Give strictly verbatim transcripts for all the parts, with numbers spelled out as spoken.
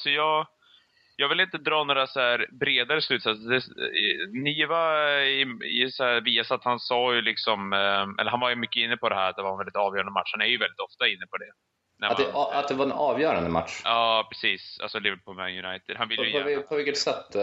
alltså jag... Jag vill inte dra några så här bredare slutsatser. Niva i, i så här Viasat, han sa ju liksom, eller han var ju mycket inne på det här att det var en väldigt avgörande match. Han är ju väldigt ofta inne på det. Att det, man, att det var en avgörande match? Ja, precis. Alltså Liverpool Man United. Han vill ju på, gärna... på vilket sätt?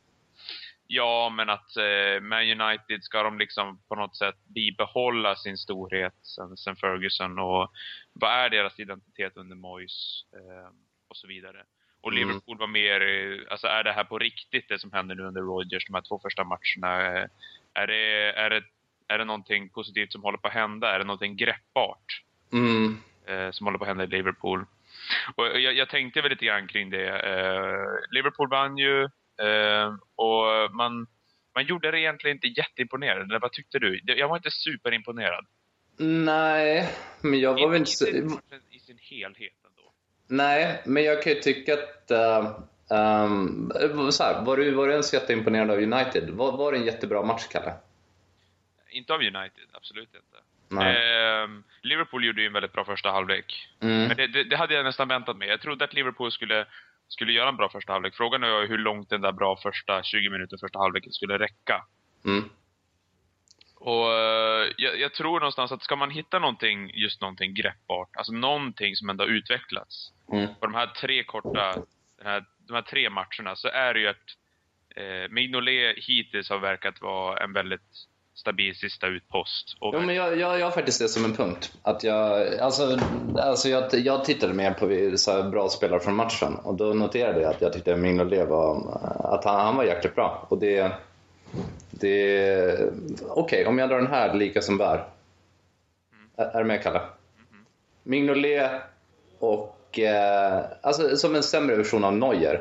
Ja, men att eh, Man United ska de liksom på något sätt bibehålla sin storhet sen, sen Ferguson. Och vad är deras identitet under Moyes eh, och så vidare. Och Mm. Liverpool var mer, alltså är det här på riktigt det som händer nu under Rodgers, de här två första matcherna? Är det, är det, är det någonting positivt som håller på att hända? Är det någonting greppbart mm. eh, som håller på att hända i Liverpool? Och jag, jag tänkte väl lite grann kring det. Eh, Liverpool vann ju eh, och man, man gjorde det egentligen inte jätteimponerad. Eller vad tyckte du? Jag var inte superimponerad. Nej, men jag var väl inte... I sin helhet ändå. Nej, men jag kan ju tycka att uh, um, så här, var du, var du ens jätteimponerad av United? Var, var det en jättebra match, Kalle? Inte av United, absolut inte. Nej. Eh, Liverpool gjorde ju en väldigt bra första halvlek. Mm. Men det, det, det hade jag nästan väntat mig. Jag trodde att Liverpool skulle, skulle göra en bra första halvlek. Frågan är hur långt den där bra första tjugo minuter första halvleken skulle räcka. Mm. Och uh, jag, jag tror någonstans att ska man hitta någonting, just någonting greppbart, alltså någonting som ändå har utvecklats Mm. på de här tre korta, de här, de här tre matcherna, så är det ju att eh, Mignolet hittills har verkat vara en väldigt stabil sista utpost. Och jo, men jag, jag, jag har faktiskt det som en punkt. Att jag, alltså, alltså jag, jag tittade mer på så här bra spelare från matchen. Och då noterade jag att jag tyckte att Mignolet var, att han, han var jäkligt bra. Och det... det Okej, okay, om jag drar den här lika som bär. Mm. Är, är du med, Kalle? Mm. Mignolet och... Eh, alltså som en sämre version av Neuer.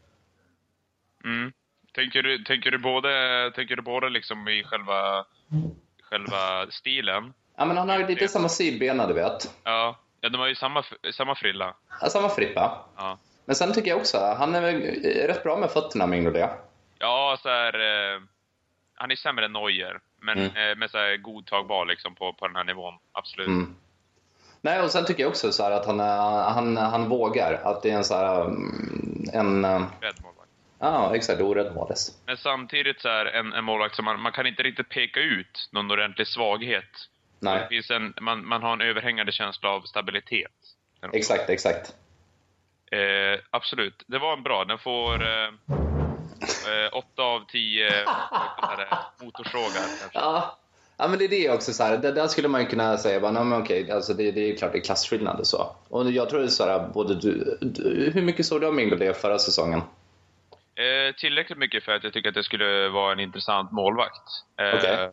Mm. Tänker du, tänker du både, tänker du både liksom i själva, själva stilen? Ja, men han har ju lite det... samma sidbena, du vet. Ja, ja, de har ju samma, samma frilla. Ja, samma frippa. Ja. Men sen tycker jag också, han är väl rätt bra med fötterna, Mignolet. Ja, så här, eh, han är sämre än Neuer, men mm. eh, med så här godtagbar liksom på, på den här nivån, absolut. Mm. Nej, och sen tycker jag också så här att han, han, han vågar, att det är en så här, en... Rädd målvakt. Ja, exakt, orädd målis. Men samtidigt så här, en, en målvakt som man, man kan inte riktigt peka ut någon ordentlig svaghet. Nej. Det finns en, man, man har en överhängande känsla av stabilitet. Exakt, exakt. Eh, absolut, det var en bra. Den får eh, eh, åtta av tio motorsågar. Ja. Ja, men det är det också så här. Där skulle man ju kunna säga bara, nej, men okej, alltså det, det är klart det är klassskillnad och så. Och jag tror det är så här, både du, du hur mycket såg du av Mignolet förra säsongen? Eh, tillräckligt mycket för att jag tycker att det skulle vara en intressant målvakt. Eh, okay.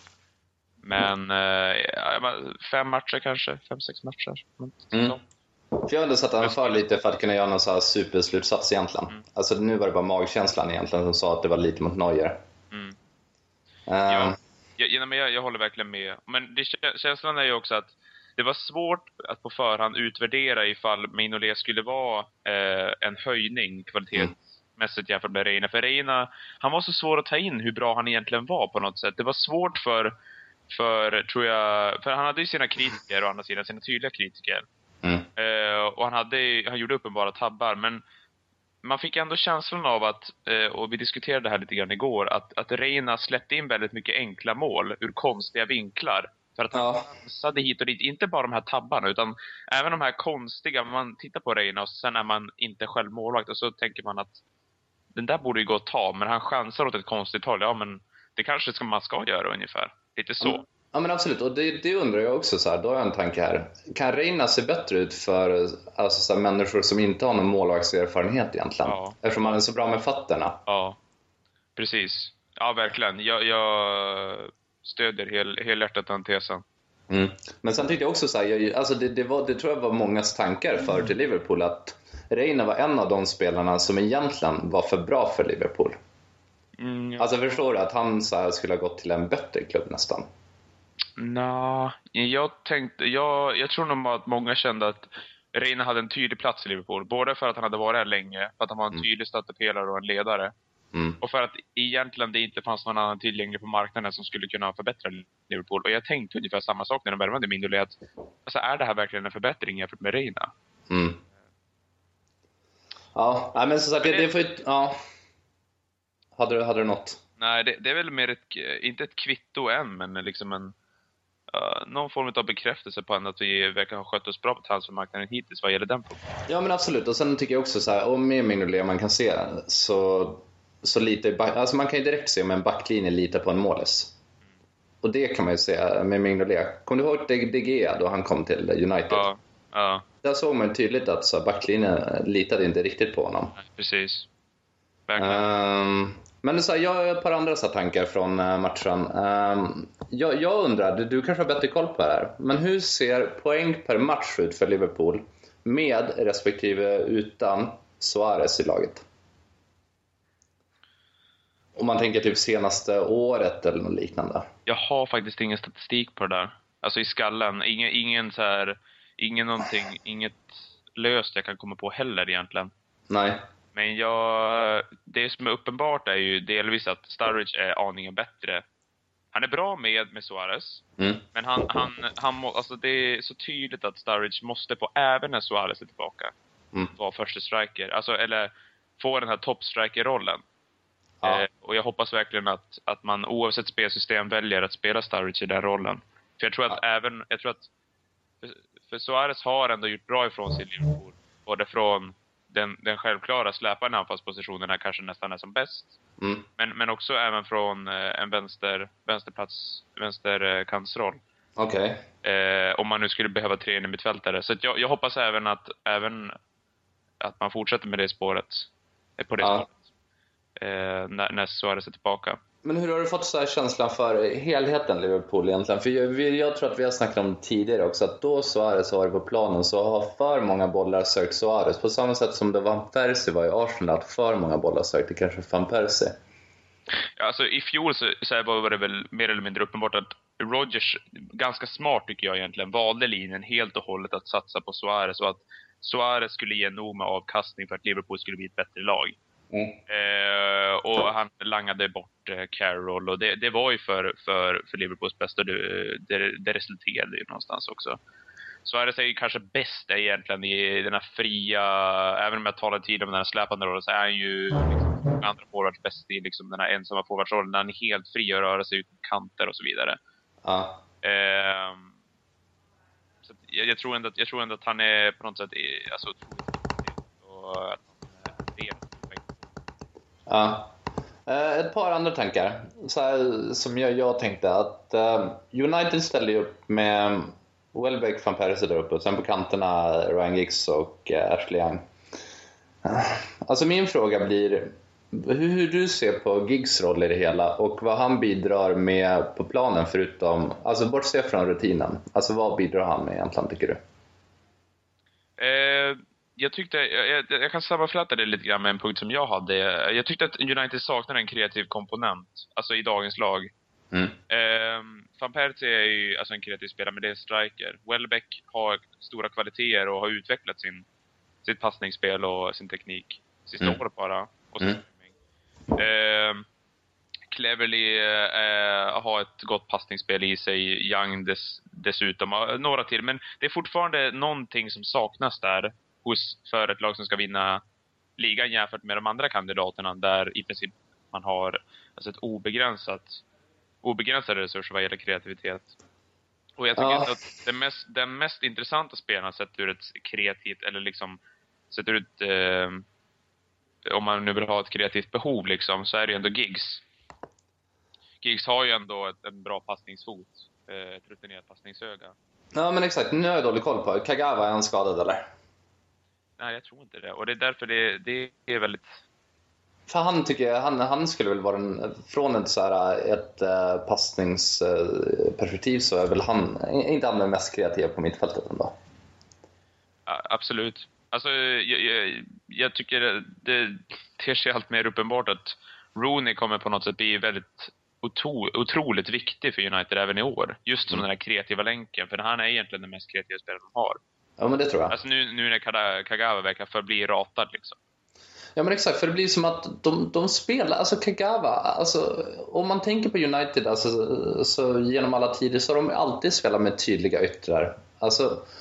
Men eh, fem matcher kanske, fem, sex matcher. Mm. För jag har ändå satt han för lite för att kunna göra någon så här superslutsats egentligen. Mm. Alltså nu var det bara magkänslan egentligen som sa att det var lite mot Neuer. Mm. Um, ja. Jag, jag, jag håller verkligen med. Men det, känslan är ju också att det var svårt att på förhand utvärdera ifall Mignolet skulle vara eh, en höjning kvalitetsmässigt mm. jämfört med Reina. För Reina, han var så svår att ta in hur bra han egentligen var på något sätt. Det var svårt för, för tror jag, för han hade ju sina kritiker och andra sidan sina tydliga kritiker. Mm. Eh, och han, hade, han gjorde uppenbara tabbar, men man fick ändå känslan av att, eh, och vi diskuterade det här lite grann igår, att, att Reina släppte in väldigt mycket enkla mål ur konstiga vinklar. För att han chansade hit och dit, inte bara de här tabbarna, utan även de här konstiga. Man tittar på Reina och sen är man inte själv målvakt och så tänker man att den där borde ju gå att ta, men han chansar åt ett konstigt håll. Ja, men det kanske ska, man ska göra ungefär. Lite så. Mm. Ja, men absolut, och det, det undrar jag också så här, då har jag en tanke här. Kan Reina se bättre ut för alltså, så här, människor som inte har någon målvaktserfarenhet egentligen? Ja. Eftersom man är så bra med fötterna. Ja, precis. Ja, verkligen. Jag, jag stödjer hel, helhjärtat den tesen. Mm. Men sen tyckte jag också så här, jag, alltså det, det, var, det tror jag var mångas tankar för till Liverpool, att Reina var en av de spelarna som egentligen var för bra för Liverpool. Mm, ja. Alltså förstår du att han så här, skulle ha gått till en bättre klubb nästan? Nej, jag tänkte, jag, jag tror nog att många kände att Reina hade en tydlig plats i Liverpool. Både för att han hade varit här länge, för att han var en mm. tydlig stöttepelare och en ledare. Mm. Och för att egentligen det inte fanns någon annan tillgänglig på marknaden som skulle kunna förbättra Liverpool. Och jag tänkte ungefär samma sak när de värvade Mignolet. Alltså, är det här verkligen en förbättring jämfört med Reina? Mm. Ja, nej, men som sagt, Men det, det- det får ju... Ja. Hade du, hade du något? Nej, det, det är väl mer ett, inte ett kvitto än, men liksom en, uh, någon form av bekräftelse på att vi verkar ha skött oss bra på transfermarknaden hittills vad gäller den punkten. Ja, men absolut. Och sen tycker jag också så här, om med Mignolet man kan se så, så lite, alltså man kan ju direkt se om en backlinje litar på en målis. Och det kan man ju se med Mignolet. Kommer du ihåg De Gea då han kom till United? Ja, ja, Där såg man tydligt att så här, backlinjen litade inte riktigt på honom. precis. Verkligen. Um, men så här, jag har ett par andra så här, tankar från uh, matchen. Um, jag, jag undrar, du, du kanske har bättre koll på det här, men hur ser poäng per match ut för Liverpool med respektive utan Suarez i laget? Om man tänker typ senaste året eller något liknande. Jag har faktiskt ingen statistik på det där. Alltså i skallen. Ingen, ingen så här, ingen någonting, inget löst jag kan komma på heller egentligen. Nej. Men jag, det som är uppenbart är ju delvis att Sturridge är aningen bättre. Han är bra med, med Suarez. Mm. Men han, han, han må, alltså det är så tydligt att Sturridge måste på, även när Suarez är tillbaka, Mm. vara första striker. Alltså, eller få den här toppstriker-rollen. Ja. Eh, och jag hoppas verkligen att, att man oavsett spelsystem väljer att spela Sturridge i den rollen. För jag tror att även, jag tror att för, för Suarez har ändå gjort bra ifrån sig i Liverpool. Både från den, den självklara släpande anfallspositionen här kanske nästan är som bäst. Mm. Men, men också även från eh, en vänster, vänsterplats, vänsterkantsroll. Okej. Eh, om man nu skulle behöva tre in i mittfältare. Så att jag, jag hoppas även att, även att man fortsätter med det spåret. Eh, på det Ja. spåret. Eh, när, när Suarez är tillbaka. Men hur har du fått så här känslan för helheten Liverpool egentligen? För jag, vi- jag tror att vi har snackat om tidigare också att då Suarez var på planen så har för många bollar sökt Suarez. På samma sätt som det Van Persie var i Arsenal, att för många bollar sökte kanske Van Persie. Ja, alltså i fjol så, så var det väl mer eller mindre uppenbart att Rodgers, ganska smart tycker jag egentligen, valde linjen helt och hållet att satsa på Suarez och att Suarez skulle ge nog med avkastning för att Liverpool skulle bli ett bättre lag. Mm. Eh, och han langade bort eh, Carroll och det, det var ju för, för, för Liverpools bästa. Det, det, det resulterade ju någonstans också. Suarez är ju kanske bäst egentligen i den här fria, även om jag talar tid om den här släpande rollen, så är han ju liksom, andra forwards bäst i liksom den här ensamma forwardsrollen när han är helt fri och röra sig ut på kanter och så vidare. Ja. Eh, så att jag, jag, tror ändå att, jag tror ändå att han är på något sätt är, alltså, och att han är ren. Ja. Eh, Ett par andra tankar så här, som jag, jag tänkte att eh, United ställde ju upp med Welbeck, Van Persie där uppe och sen på kanterna Ryan Giggs och eh, Ashley Young. Eh, Alltså min fråga blir hur, hur du ser på Giggs roll i det hela och vad han bidrar med på planen förutom, alltså bortsett från rutinen. Alltså vad bidrar han med egentligen tycker du? Eh, jag tyckte, jag, jag, jag kan sammanfatta det lite grann med en punkt som jag hade. Jag tyckte att United saknar en kreativ komponent, alltså i dagens lag. Mm. Eh, Van Persie är ju alltså en kreativ spelare, men det är en striker. Welbeck har stora kvaliteter och har utvecklat sin, sitt passningsspel och sin teknik sista Mm. året bara. Och sin Mm. eh, Cleverly eh, har ett gott passningsspel i sig. Young dess, dessutom. Och några till. Men det är fortfarande någonting som saknas där hos, för ett lag som ska vinna ligan jämfört med de andra kandidaterna. Där i princip man har alltså ett obegränsat obegränsade resurser vad gäller kreativitet. Och jag tycker Ja. att den mest, den mest intressanta spelaren sett ur ett kreativt eller liksom sett ur ett eh, om man nu vill ha ett kreativt behov liksom, så är det ju ändå Giggs. Giggs har ju ändå ett, en bra passningsfot, eh, ett rutinerat passningsöga. Ja men exakt, nu har jag dålig koll på Kagawa, är han skadad eller? Nej, jag tror inte det. Och det är därför det, det är väldigt... För han tycker jag, han, han skulle väl vara en, från ett, så här, ett uh, passningsperspektiv så är väl han, inte han den mest kreativa på mittfältet ändå. Ja, absolut. Alltså, jag, jag, jag tycker det, det ter sig allt mer uppenbart att Rooney kommer på något sätt bli väldigt otro, otroligt viktig för United även i år. Just som mm. den här kreativa länken, för han är egentligen den mest kreativa spelaren de har. Ja, men det tror jag. Alltså nu, nu när Kagawa verkar förbli ratad liksom. Ja men exakt, för det blir som att de, de spelar, alltså Kagawa, alltså om man tänker på United alltså, så genom alla tider så har de alltid spelat med tydliga yttrar. Alltså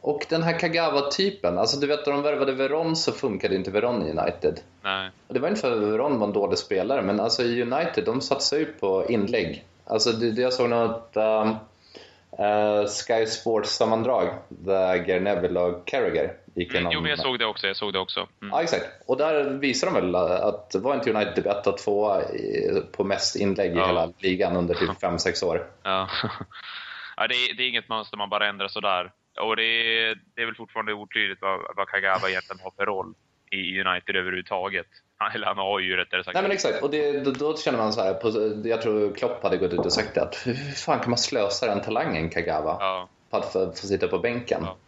Och den här Kagawa-typen, alltså du vet, när de värvade Veron så funkade inte Veron i United. Nej. Och det var inte för att Veron var en dålig spelare, men alltså i United, de satsar ju på inlägg. Alltså det, det jag såg något um, uh, Sky Sports-sammandrag där Gary Neville och Carragher gick igenom. Mm, jo, men jag såg det också, jag såg det också. Mm. Ja, exakt. Och där visar de väl att var inte United typ ett och två på mest inlägg ja. i hela ligan under typ fem sex år. Ja, ja det, är, det är inget mönster man bara ändrar sådär. Och det är, det är väl fortfarande otydligt vad, vad Kagawa egentligen har för roll i United överhuvudtaget. Eller han har ju rättare sagt. Nej, men exakt. Och det, då, då känner man så här, på, jag tror Klopp hade gått ut och sagt att hur fan kan man slösa den talangen Kagawa ja. på att få, få sitta på bänken? Ja,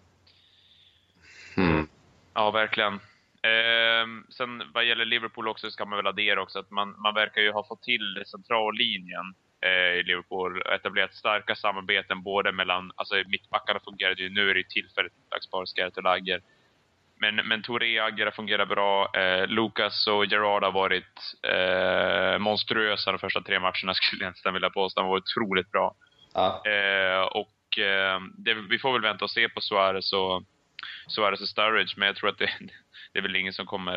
hmm. ja verkligen. Ehm, sen vad gäller Liverpool också ska man väl addera också att man, man verkar ju ha fått till centrallinjen eh, i Liverpool och etablerat starka samarbeten både mellan, alltså mittbackarna fungerade ju, nu är det tillfälligt dags bara Skerrit och Lagger. Men, men Touré och Agger fungerar bra. Eh, Lucas och Gerrard har varit eh, monstruösa de första tre matcherna skulle jag nästan vilja påstå. De var otroligt bra. Ja. Eh, och eh, det, vi får väl vänta och se på Suarez och, Suarez och Sturridge. Men jag tror att det, det är väl ingen som kommer...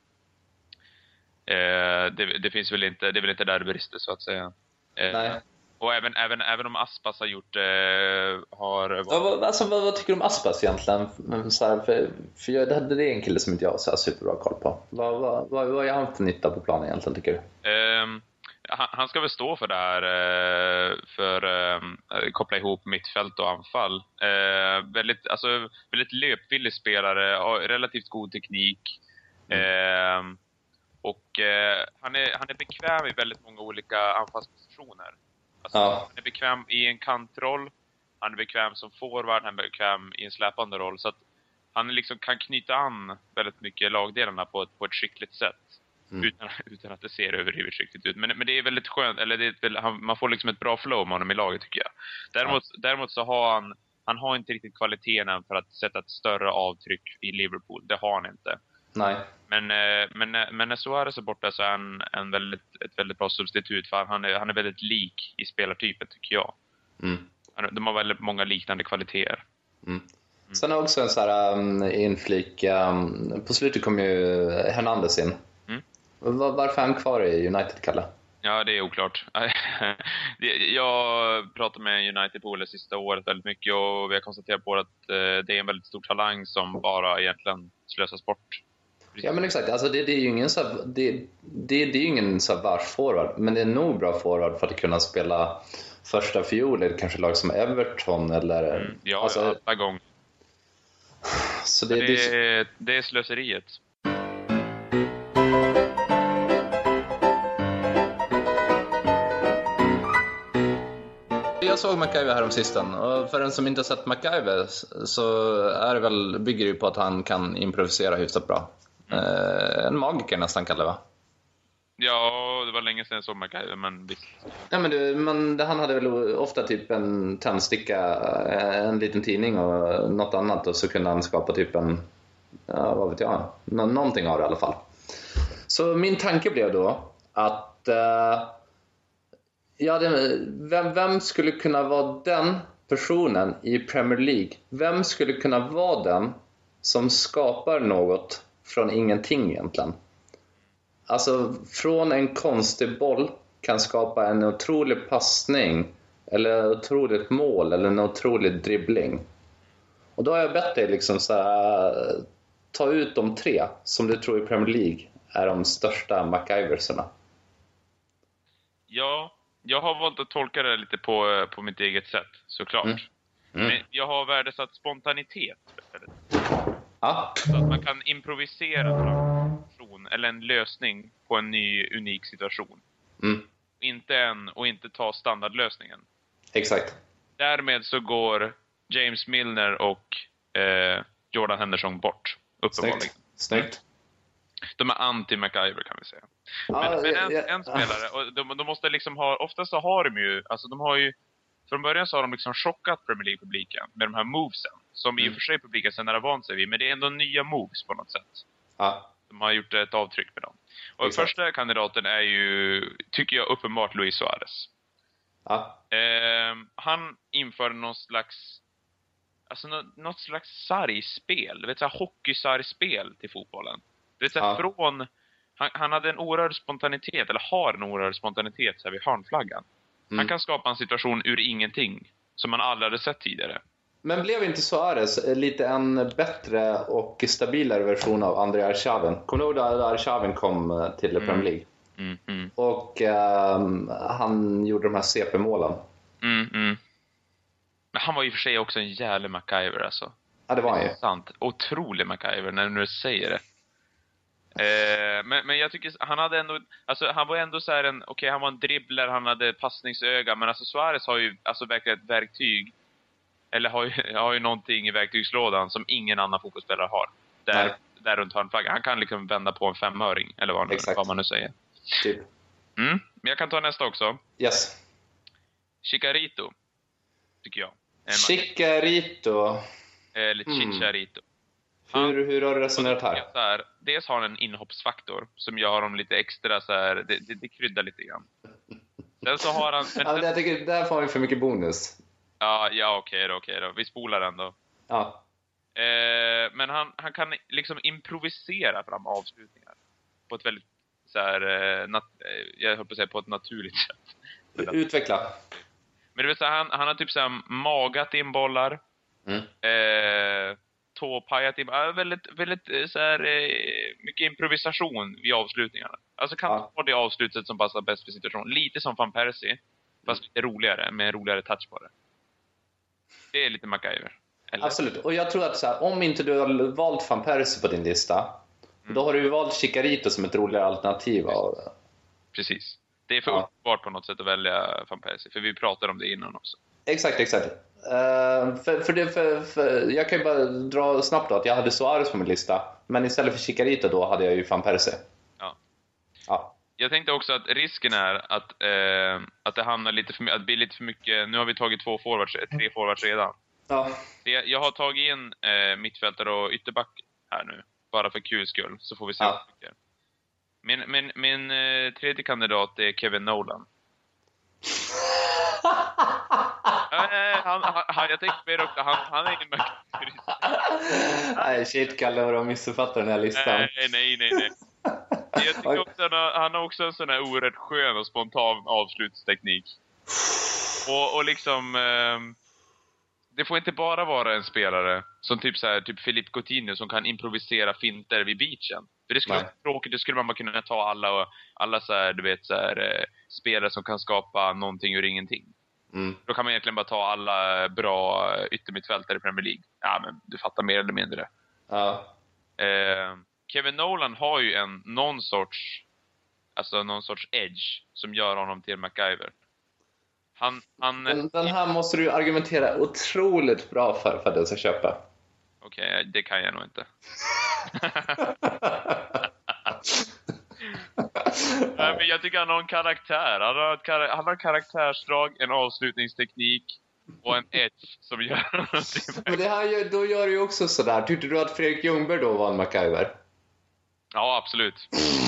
Eh, det, det finns väl inte, det är väl inte där det brister så att säga. Eh, Nej. Och även, även, även om Aspas har gjort... Eh, har, Ja, vad, alltså, vad, vad tycker du om Aspas egentligen? Så här, för för jag, det, det är en kille som inte jag har så här superbra koll på. Vad, vad, vad, vad är han för nytta på planen egentligen, tycker du? Eh, han, han ska väl stå för det här, eh, för eh, koppla ihop mittfält och anfall. Eh, väldigt, alltså, väldigt löpvillig spelare, relativt god teknik. Mm. Eh, och eh, han, är, han är bekväm i väldigt många olika anfallspositioner. Alltså, ja. Han är bekväm i en kantroll, han är bekväm som forward, han är bekväm i en släpande roll. Så att han liksom kan knyta an väldigt mycket lagdelarna på ett, på ett skickligt sätt. Mm. Utan, utan att det ser överhuvudtaget skickligt ut. Men, men det är väldigt skönt, eller det är, han, man får liksom ett bra flow med honom i laget tycker jag. Däremot, ja. däremot så har han, han har inte riktigt kvaliteten för att sätta ett större avtryck i Liverpool. Det har han inte. Nej. Men, men, men när Suarez är borta så är han en väldigt, ett väldigt bra substitut. För han är, han är väldigt lik i spelartypen tycker jag. Mm. De har väldigt många liknande kvaliteter. Mm. Mm. Sen har också en sån här um, inflik. Um, på slutet kom ju Hernandez in. Mm. Var, varför är han kvar i United, Kalle? Ja, det är oklart. Jag pratar med United på det sista året väldigt mycket. Och vi har konstaterat på att det är en väldigt stor talang som bara egentligen slösas bort. Ja, men exakt. Alltså det, det är ju ingen så här, det, det, det är ju ingen så här världsforward, men det är nog bra forward för att kunna spela första fiol eller kanske lag som Everton eller mm, ja, alltså, alla gånger. Så det, det, det, det är slöseriet. Jag såg MacGyver här om sistone, och för den som inte har sett MacGyver så är det väl, bygger det på att han kan improvisera hyfsat bra. Mm. Eh, en magiker nästan, kallar det, va? Ja, det var länge sedan jag såg MacGyver, men visst. Ja, men, du, men han hade väl ofta typ en tändsticka, en liten tidning och något annat, och så kunde han skapa typ en, ja, vad vet jag, Nå- någonting av det i alla fall. Så min tanke blev då att eh, ja, det, vem, vem skulle kunna vara den personen i Premier League? Vem skulle kunna vara den som skapar något från ingenting egentligen? Alltså från en konstig boll kan skapa en otrolig passning eller ett otroligt mål eller en otrolig dribbling. Och då har jag bett dig liksom så här, ta ut de tre som du tror i Premier League är de största MacGyversarna. Ja, jag har valt att tolka det lite på, på mitt eget sätt, såklart. Mm. Mm. Men jag har värdesatt spontanitet. Ja. Så att man kan improvisera fram en situation eller en lösning på en ny, unik situation. Mm. Inte en, och inte ta standardlösningen. Exakt. Därmed så går James Milner och eh, Jordan Henderson bort, uppenbarligen. Snyggt. Snyggt. De är anti-MacGyver, kan vi säga. Men, ah, men en, ja, ja. en spelare, och de, de måste liksom ha, oftast så har de ju, alltså de har ju, från början så har de liksom chockat Premier League-publiken med de här movesen, som mm. i och för sig publiken sen har vant sig vid, men det är ändå nya moves på något sätt. Ah. De har gjort ett avtryck med dem. Och Exakt. Första kandidaten är ju, tycker jag, uppenbart Luis Suarez. Ah. Eh, han införde någon slags, alltså något, något slags sargspel. Du vet, så här hockeysargspel till fotbollen. Du vet, så här, Ja. från... Han, han hade en oerhörd spontanitet, eller har en oerhörd spontanitet så här vid hörnflaggan. Mm. Han kan skapa en situation ur ingenting som man aldrig hade sett tidigare. Men blev inte Suarez lite en bättre och stabilare version av Andrei Arshavin? Kommer du ihåg när Arshavin kom till Premier Mm. League? Mm, mm, Och um, han gjorde de här C P-målen. mm, mm. Men han var ju för sig också en jävla MacGyver alltså. Ja, det var han ju. Sant. Otrolig MacGyver när du nu säger det. Eh, men, men jag tycker han hade ändå, alltså han var ändå så här en, okej okay, han var en dribbler, han hade passningsöga, men alltså Suarez har ju alltså verkligen ett verktyg, eller har ju, har ju någonting i verktygslådan som ingen annan fotbollsspelare har. Där, där runt hörnflaggan. Han kan liksom vända på en femöring, eller vad, nu, vad man nu säger. Typ. Mm. Men jag kan ta nästa också. Yes. Chicharito, tycker jag. Chicharito. Eller Chicharito. Hur, hur har du resonerat här? Så här? Dels har han en inhoppsfaktor som gör honom lite extra så här, det, det, det kryddar lite grann. Sen så har han... Men ja, jag tycker, där får han för mycket bonus. Ja, ja okej då, okej då. Vi spolar ändå. Ja. Eh, men han, han kan liksom improvisera fram avslutningar. På ett väldigt så här, eh, nat, eh, jag höll på att säga på ett naturligt sätt. Utveckla. Men du vet så här, han, han har typ så här magat in bollar. Mm. Eh, tåpajat in, äh, väldigt, väldigt så här, eh, mycket improvisation vid avslutningarna. Alltså kan Ja. ta det avslutet som passar bäst för situationen. Lite som Van Persie, fast lite roligare, med en roligare touch på det. Det är lite MacGyver. Eller? Absolut, och jag tror att så här, om inte du har valt Van Persie på din lista, mm. då har du ju valt Chicharito som ett roligare alternativ. Och... Precis. Det är för ja. uppenbart på något sätt att välja Van Persie, för vi pratade om det innan också. Exakt, exakt. Uh, för, för det, för, för, jag kan ju bara dra snabbt då att jag hade Suarez på min lista, men istället för Chicharito då hade jag ju Van Persie. Ja. Ja. Jag tänkte också att risken är att, eh, att det hamnar lite för, att det blir lite för mycket. Nu har vi tagit två forwards, tre forwards redan. Ja. Det, jag har tagit in eh, mittfältare och ytterback här nu, bara för kul skull, så får vi se ja. vad det tycker. Min, min, min eh, tredje kandidat är Kevin Nolan. äh, han, han, jag tänkte mer också, han, han är ingen McGyver. Nej, shit, Kalle, har du missuppfattat den här listan? Nej, nej, nej, nej. Jag tycker också han har, han har också en sån här oerhört skön och spontan avslutsteknik. Och, och liksom... Eh, det får inte bara vara en spelare som typ så här, typ Philippe Coutinho som kan improvisera finter vid beachen. För det skulle vara tråkigt, det skulle man bara kunna ta alla och alla så här, du vet så här, eh, spelare som kan skapa någonting ur ingenting. Mm. Då kan man egentligen bara ta alla bra yttermittfältare i Premier League. Ja, men du fattar mer eller mindre. Ja. Eh, Kevin Nolan har ju en någon sorts alltså någon sorts edge som gör honom till MacGyver. Han, han, den, den här måste du argumentera otroligt bra för för att jag ska köpa. Okej, okay, det kan jag nog inte. Nej, men jag tycker han har en karaktär. Han har, ett kar- han har karaktärsdrag, en avslutningsteknik och en edge som gör någonting. Men det här gör, då gör du ju också sådär. Tyckte du att Fredrik Ljungberg då var en MacGyver? Ja, absolut.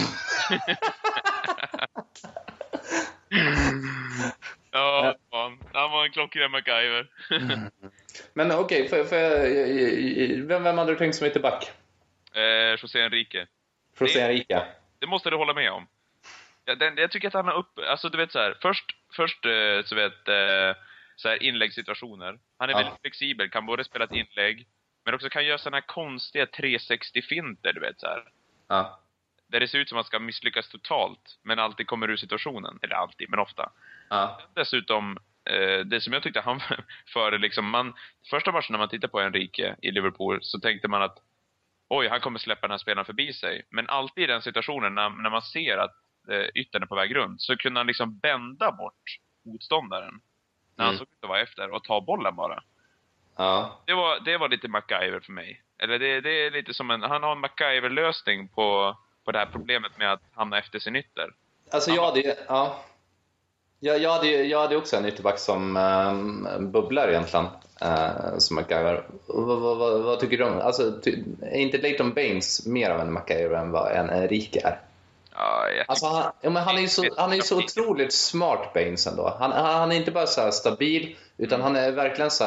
Ja, fan. Han var en klockren MacGyver. Men okej, okay, för, för, vem, vem hade du tänkt som ytterback? Eh, José Enrique. José Enrique. Det måste du hålla med om. Jag, den, jag tycker att han har upp... Alltså du vet så här, först, först eh, så vet eh, så här inläggssituationer. Han är ja. väldigt flexibel, kan både spela ett inlägg, men också kan göra såna här konstiga tre sextio-finter, du vet så här. Ja. Där det ser ut som att man ska misslyckas totalt, men alltid kommer ur situationen. Eller alltid, men ofta. Ja. Dessutom, eh, det som jag tyckte han för liksom, man, första matchen när man tittar på Enrique i Liverpool så tänkte man att oj, han kommer släppa den här spelaren förbi sig. Men alltid i den situationen när, när man ser att eh, yttern är på väg runt så kunde han liksom bända bort motståndaren när mm. han såg ut att vara efter och ta bollen bara. Ja. Det var, det var lite MacGyver för mig. Eller det, det är lite som en, han har en MacGyver-lösning på, på det här problemet med att hamna efter sin ytter. Alltså jag hade, ja. Jag, jag, hade, jag hade också en ytterback som um, bubblar egentligen uh, som MacGyver. Vad, vad, vad, vad tycker du om? Alltså, ty, är inte Leighton Baines mer av en MacGyver än vad en Enrique är? Ja, jag alltså, han, ja, men han är ju så, han är ju så otroligt smart, Baines ändå. Han, han är inte bara så här stabil, utan han är verkligen så här,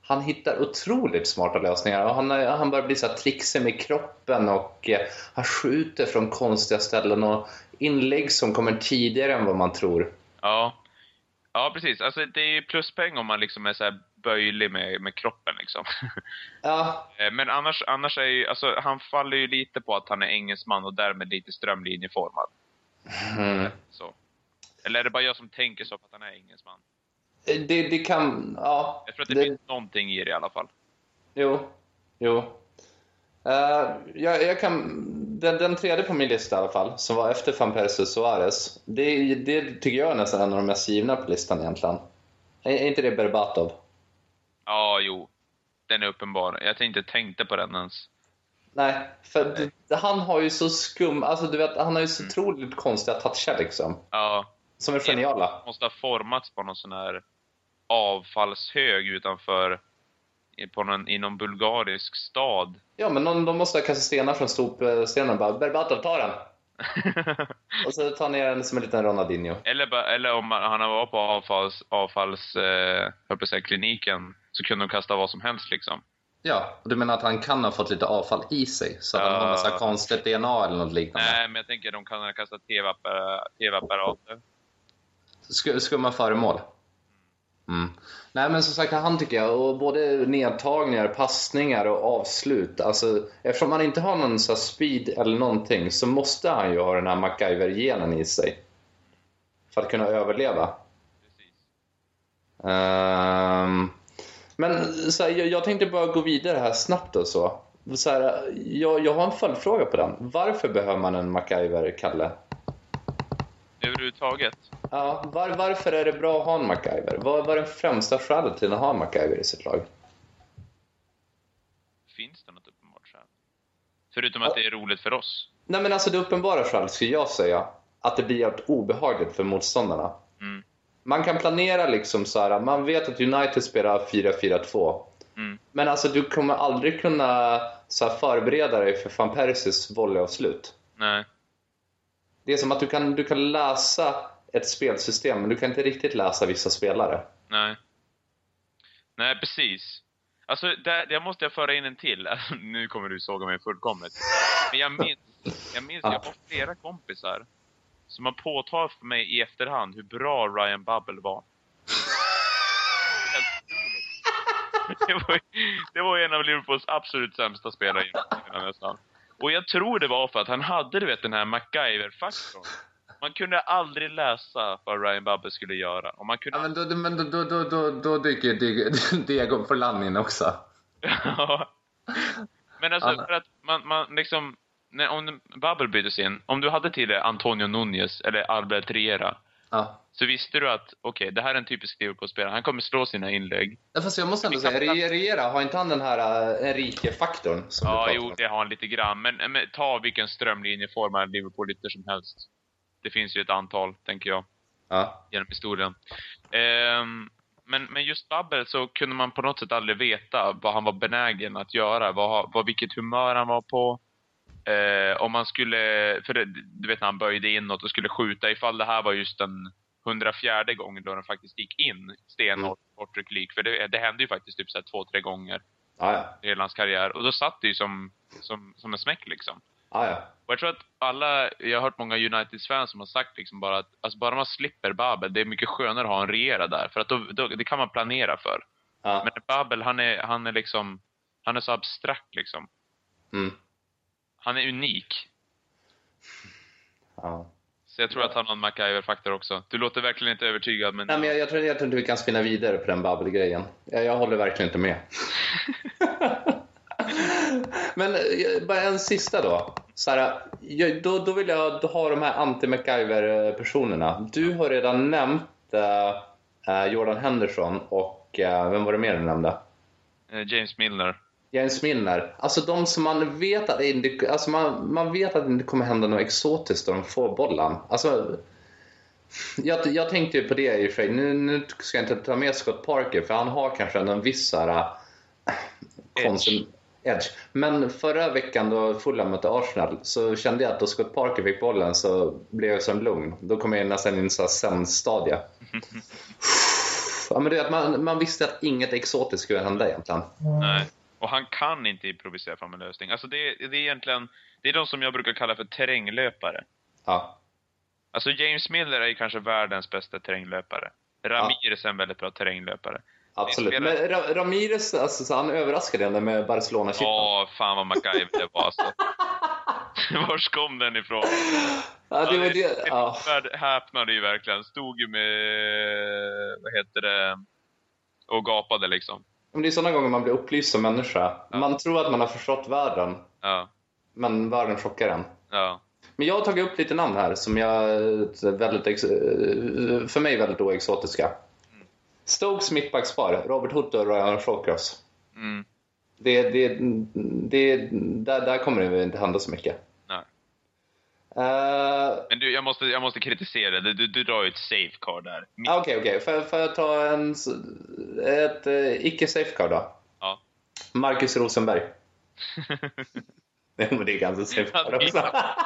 han hittar otroligt smarta lösningar. Och han, han börjar bli så här trixig med kroppen och eh, han skjuter från konstiga ställen och inlägg som kommer tidigare än vad man tror. Ja, ja precis. Alltså, det är ju pluspoäng om man liksom är så här böjlig med, med kroppen liksom. Ja. Men annars, annars är ju, alltså, han faller ju lite på att han är engelsman och därmed lite strömlinjeformad. Mm. Så. Eller är det bara jag som tänker så på att han är engelsman? Det, det kan, ja. Jag tror att det, det finns någonting i det i alla fall. Jo, jo. Uh, jag, jag kan, den, den tredje på min lista i alla fall, som var efter Van Persie och Suarez, det, det tycker jag är nästan en av de mest givna på listan egentligen. Är, är inte det Berbatov? Ja, jo. Den är uppenbar. Jag tänkte tänkte på den ens. Nej, för Nej. Det, han har ju så skum, alltså du vet, han har ju så Mm. otroligt konstiga touchar liksom. Ja. Som är geniala. Måste ha formats på någon sån här avfallshög utanför på någon, i någon bulgarisk stad. Ja, men de, de måste ha kastat stenar från stopstenen och bara, Berbatov, ta den! Och så tar ner den som en liten Ronaldinho. Eller, bara, eller om man, han var på avfalls, avfalls eh, jag på säga, kliniken, så kunde de kasta vad som helst liksom. Ja, och du menar att han kan ha fått lite avfall i sig, så att uh, han har något konstigt D N A eller något liknande? Nej, men jag tänker att de kan ha kastat tv-apparater. Sk- skumma föremål. Mm. Nej, men som sagt, han tycker jag, och både nedtagningar, passningar och avslut, alltså eftersom han inte har någon så speed eller någonting, så måste han ju ha den här MacGyver-genen i sig för att kunna överleva. Precis. Um, men så här, jag, jag tänkte bara gå vidare här snabbt och så, så här, jag, jag har en följdfråga på den. Varför behöver man en MacGyver-Kalle? Överhuvudtaget. Ja, var, varför är det bra att ha en MacGyver? Vad var den främsta skälet till att ha en MacGyver i sitt lag? Finns det något uppenbart skäl? Förutom att det är roligt för oss. Nej, men alltså det uppenbara skälet skulle jag säga att det blir obehagligt för motståndarna. Mm. Man kan planera liksom så här, man vet att United spelar fyra fyra två. Mm. Men alltså du kommer aldrig kunna så här, förbereda dig för Van Persies volleyavslut. Nej. Det är som att du kan, du kan läsa ett spelsystem, men du kan inte riktigt läsa vissa spelare. Nej. Nej, precis. Alltså, där, där måste jag föra in en till. Alltså, nu kommer du såga mig fullkomligt. Men jag minns, jag minns, jag har flera kompisar som har påtalat för mig i efterhand hur bra Ryan Babel var. Det var, det var en av Liverpools absolut sämsta spelare nästan. Och jag tror det var för att han hade, du vet, den här MacGyver-faktorn. Man kunde aldrig läsa vad Ryan Babel skulle göra. Och man kunde... Ja, men då, men då, då, då, då, då dyker Diego Forlan in också. Ja. Men alltså, för att man, man liksom... När, om Babel byttes in, om du hade till det Antonio Núñez eller Albert Riera, ja, så visste du att, okej, okay, det här är en typisk Liverpool-spelare. Han kommer slå sina inlägg. Ja, fast jag måste ändå säga, Riera, har inte han den här uh, Enrique-faktorn? Ja, jo, det har han lite grann. Men, men ta vilken strömlinjeformad Liverpool-ytter som helst. Det finns ju ett antal, tänker jag. Ja. Genom historien. Um, men, men just Babel så kunde man på något sätt aldrig veta vad han var benägen att göra. Vad, vad, vilket humör han var på. Uh, om man skulle, för det, du vet när han böjde inåt och skulle skjuta, ifall det här var just den hundrafjärde gången då den faktiskt gick in stenhårt bortrycklik. För det, det hände ju faktiskt typ så här två, tre gånger ah, ja. i hela hans karriär. Och då satt det ju som, som, som en smäck liksom. Ah, ja. Och jag tror att alla, jag har hört många United-fans som har sagt liksom bara att alltså bara man slipper Babel, det är mycket skönare att ha en Riera där. För att då, då, det kan man planera för. Ah. Men Babel, han är, han är liksom, han är så abstrakt liksom. Mm. Han är unik. Ja. Så jag tror att han har en MacGyver-faktor också. Du låter verkligen inte övertygad. Men... Nej, men jag, jag, tror, jag tror inte vi kan spinna vidare på den Babel-grejen. Jag, jag håller verkligen inte med. Men bara en sista då. Så här, jag, då, då vill jag ha de här anti-MacGyver-personerna. Du har redan nämnt uh, Jordan Henderson och uh, vem var det mer du nämnde? Uh, James Milner. James Milner. Alltså de som man vet att det inte, alltså man, man vet att det inte kommer hända något exotiskt då de får bollen. Alltså jag, jag tänkte ju på det i och för sig. Nu, nu ska jag inte ta med Scott Parker för han har kanske en viss så här, äh, konsum- edge. Men förra veckan då Fulham mötte Arsenal så kände jag att då Scott Parker fick bollen så blev jag som lugn. Då kom jag nästan in i en zen-stadie. Ja, men det är att man, man visste att inget exotiskt skulle hända egentligen. Nej, och han kan inte improvisera fram en lösning. Alltså det, det är egentligen, det är de som jag brukar kalla för terränglöpare. Ja. Alltså James Miller är ju kanske världens bästa terränglöpare. Ramirez är en väldigt bra terränglöpare. Absolut, spelar... men Ra- Ramirez, alltså, så han överraskade ändå med Barcelona-chippen. Åh, fan vad MacGyver det var alltså. Vars kom den ifrån? Ja, det var det. Ja. Värld häpnade ju verkligen. Stod ju med, vad heter det, och gapade liksom. Men det är sådana gånger man blir upplyst som människa. Ja. Man tror att man har förstått världen. Ja. Men världen chockar en. Ja. Men jag har tagit upp lite namn här som jag väldigt ex- för mig väldigt oexotiska. Mm. Stokes mittbackspar, Robert Huth och Ryan Shawcross. Mm. Det, det, det, där, där kommer det inte hända så mycket. Nej. Uh, Men du, jag måste, jag måste kritisera det. Du, du, du drar ju ett safecard där. Okej, okej. Okay, okay. Får, får jag ta en, ett uh, icke-safecard då? Ja. Marcus Rosenberg. Nej, men det är ganska safecard också.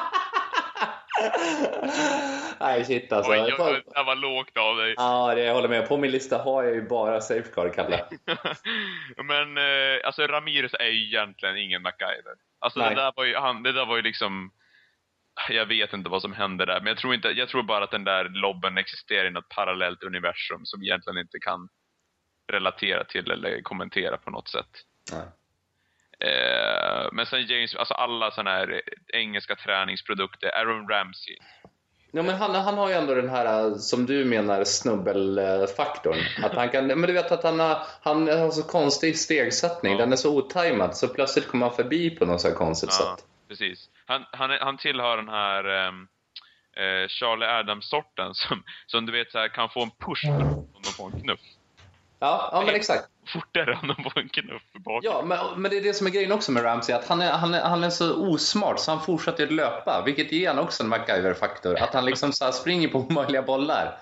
Nej, shit alltså. Oj, jag, det var lågt av dig. Ja, det jag håller med. På min lista har jag ju bara safecard, Kalle. Men eh, alltså Ramirez är ju egentligen ingen MacGyver. Alltså det där var ju han, det där var ju liksom, jag vet inte vad som hände där, men jag tror inte, jag tror bara att den där lobben existerar i något parallellt universum som egentligen inte kan relatera till eller kommentera på något sätt. Nej. Eh, men sen James, alltså alla såna här engelska träningsprodukter, Aaron Ramsey. Ja, men han, han har ju ändå den här, som du menar, snubbelfaktorn. Att han kan, men du vet att han har, han har så konstig stegsättning. Ja. Den är så otajmad, så plötsligt kommer han förbi på något så här konstigt ja, sätt. Precis. Han, han, han tillhör den här eh, Charlie Adams-sorten som, som du vet så här, kan få en push om de får en knuff. Ja, ja men exakt. Fortare om de får en knuff bak. Ja, men, men det är det som är grejen också med Ramsey. Att han är, han är, han är så osmart så han fortsätter att löpa. Vilket ger han också en MacGyver-faktor. Att han liksom så här springer på omöjliga bollar.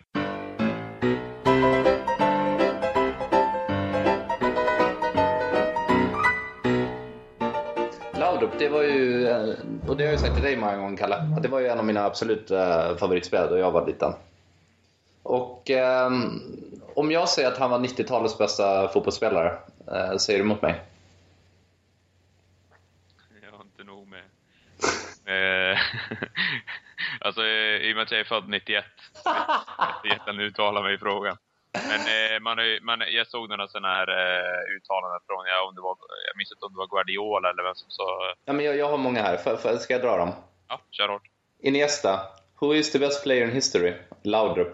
Laudrup, det var ju, och det har jag sagt till dig många gånger, Kalle, att det var ju en av mina absolut favoritspelare då jag var liten. Och eh, om jag säger att han var nittiotalets bästa fotbollsspelare, eh, säger du emot mig? Jag har inte nog med. med alltså i och med att jag är född nittioett, jag vet inte uttala mig i frågan. Men eh, man, man, jag såg några sådana här eh, uttalanden från, ja, om det var, jag minns inte om det var Guardiola eller vem som sa. Ja, men jag, jag har många här, för, för, ska jag dra dem? Ja, kör hårt. Iniesta, who is the best player in history? Laudrup.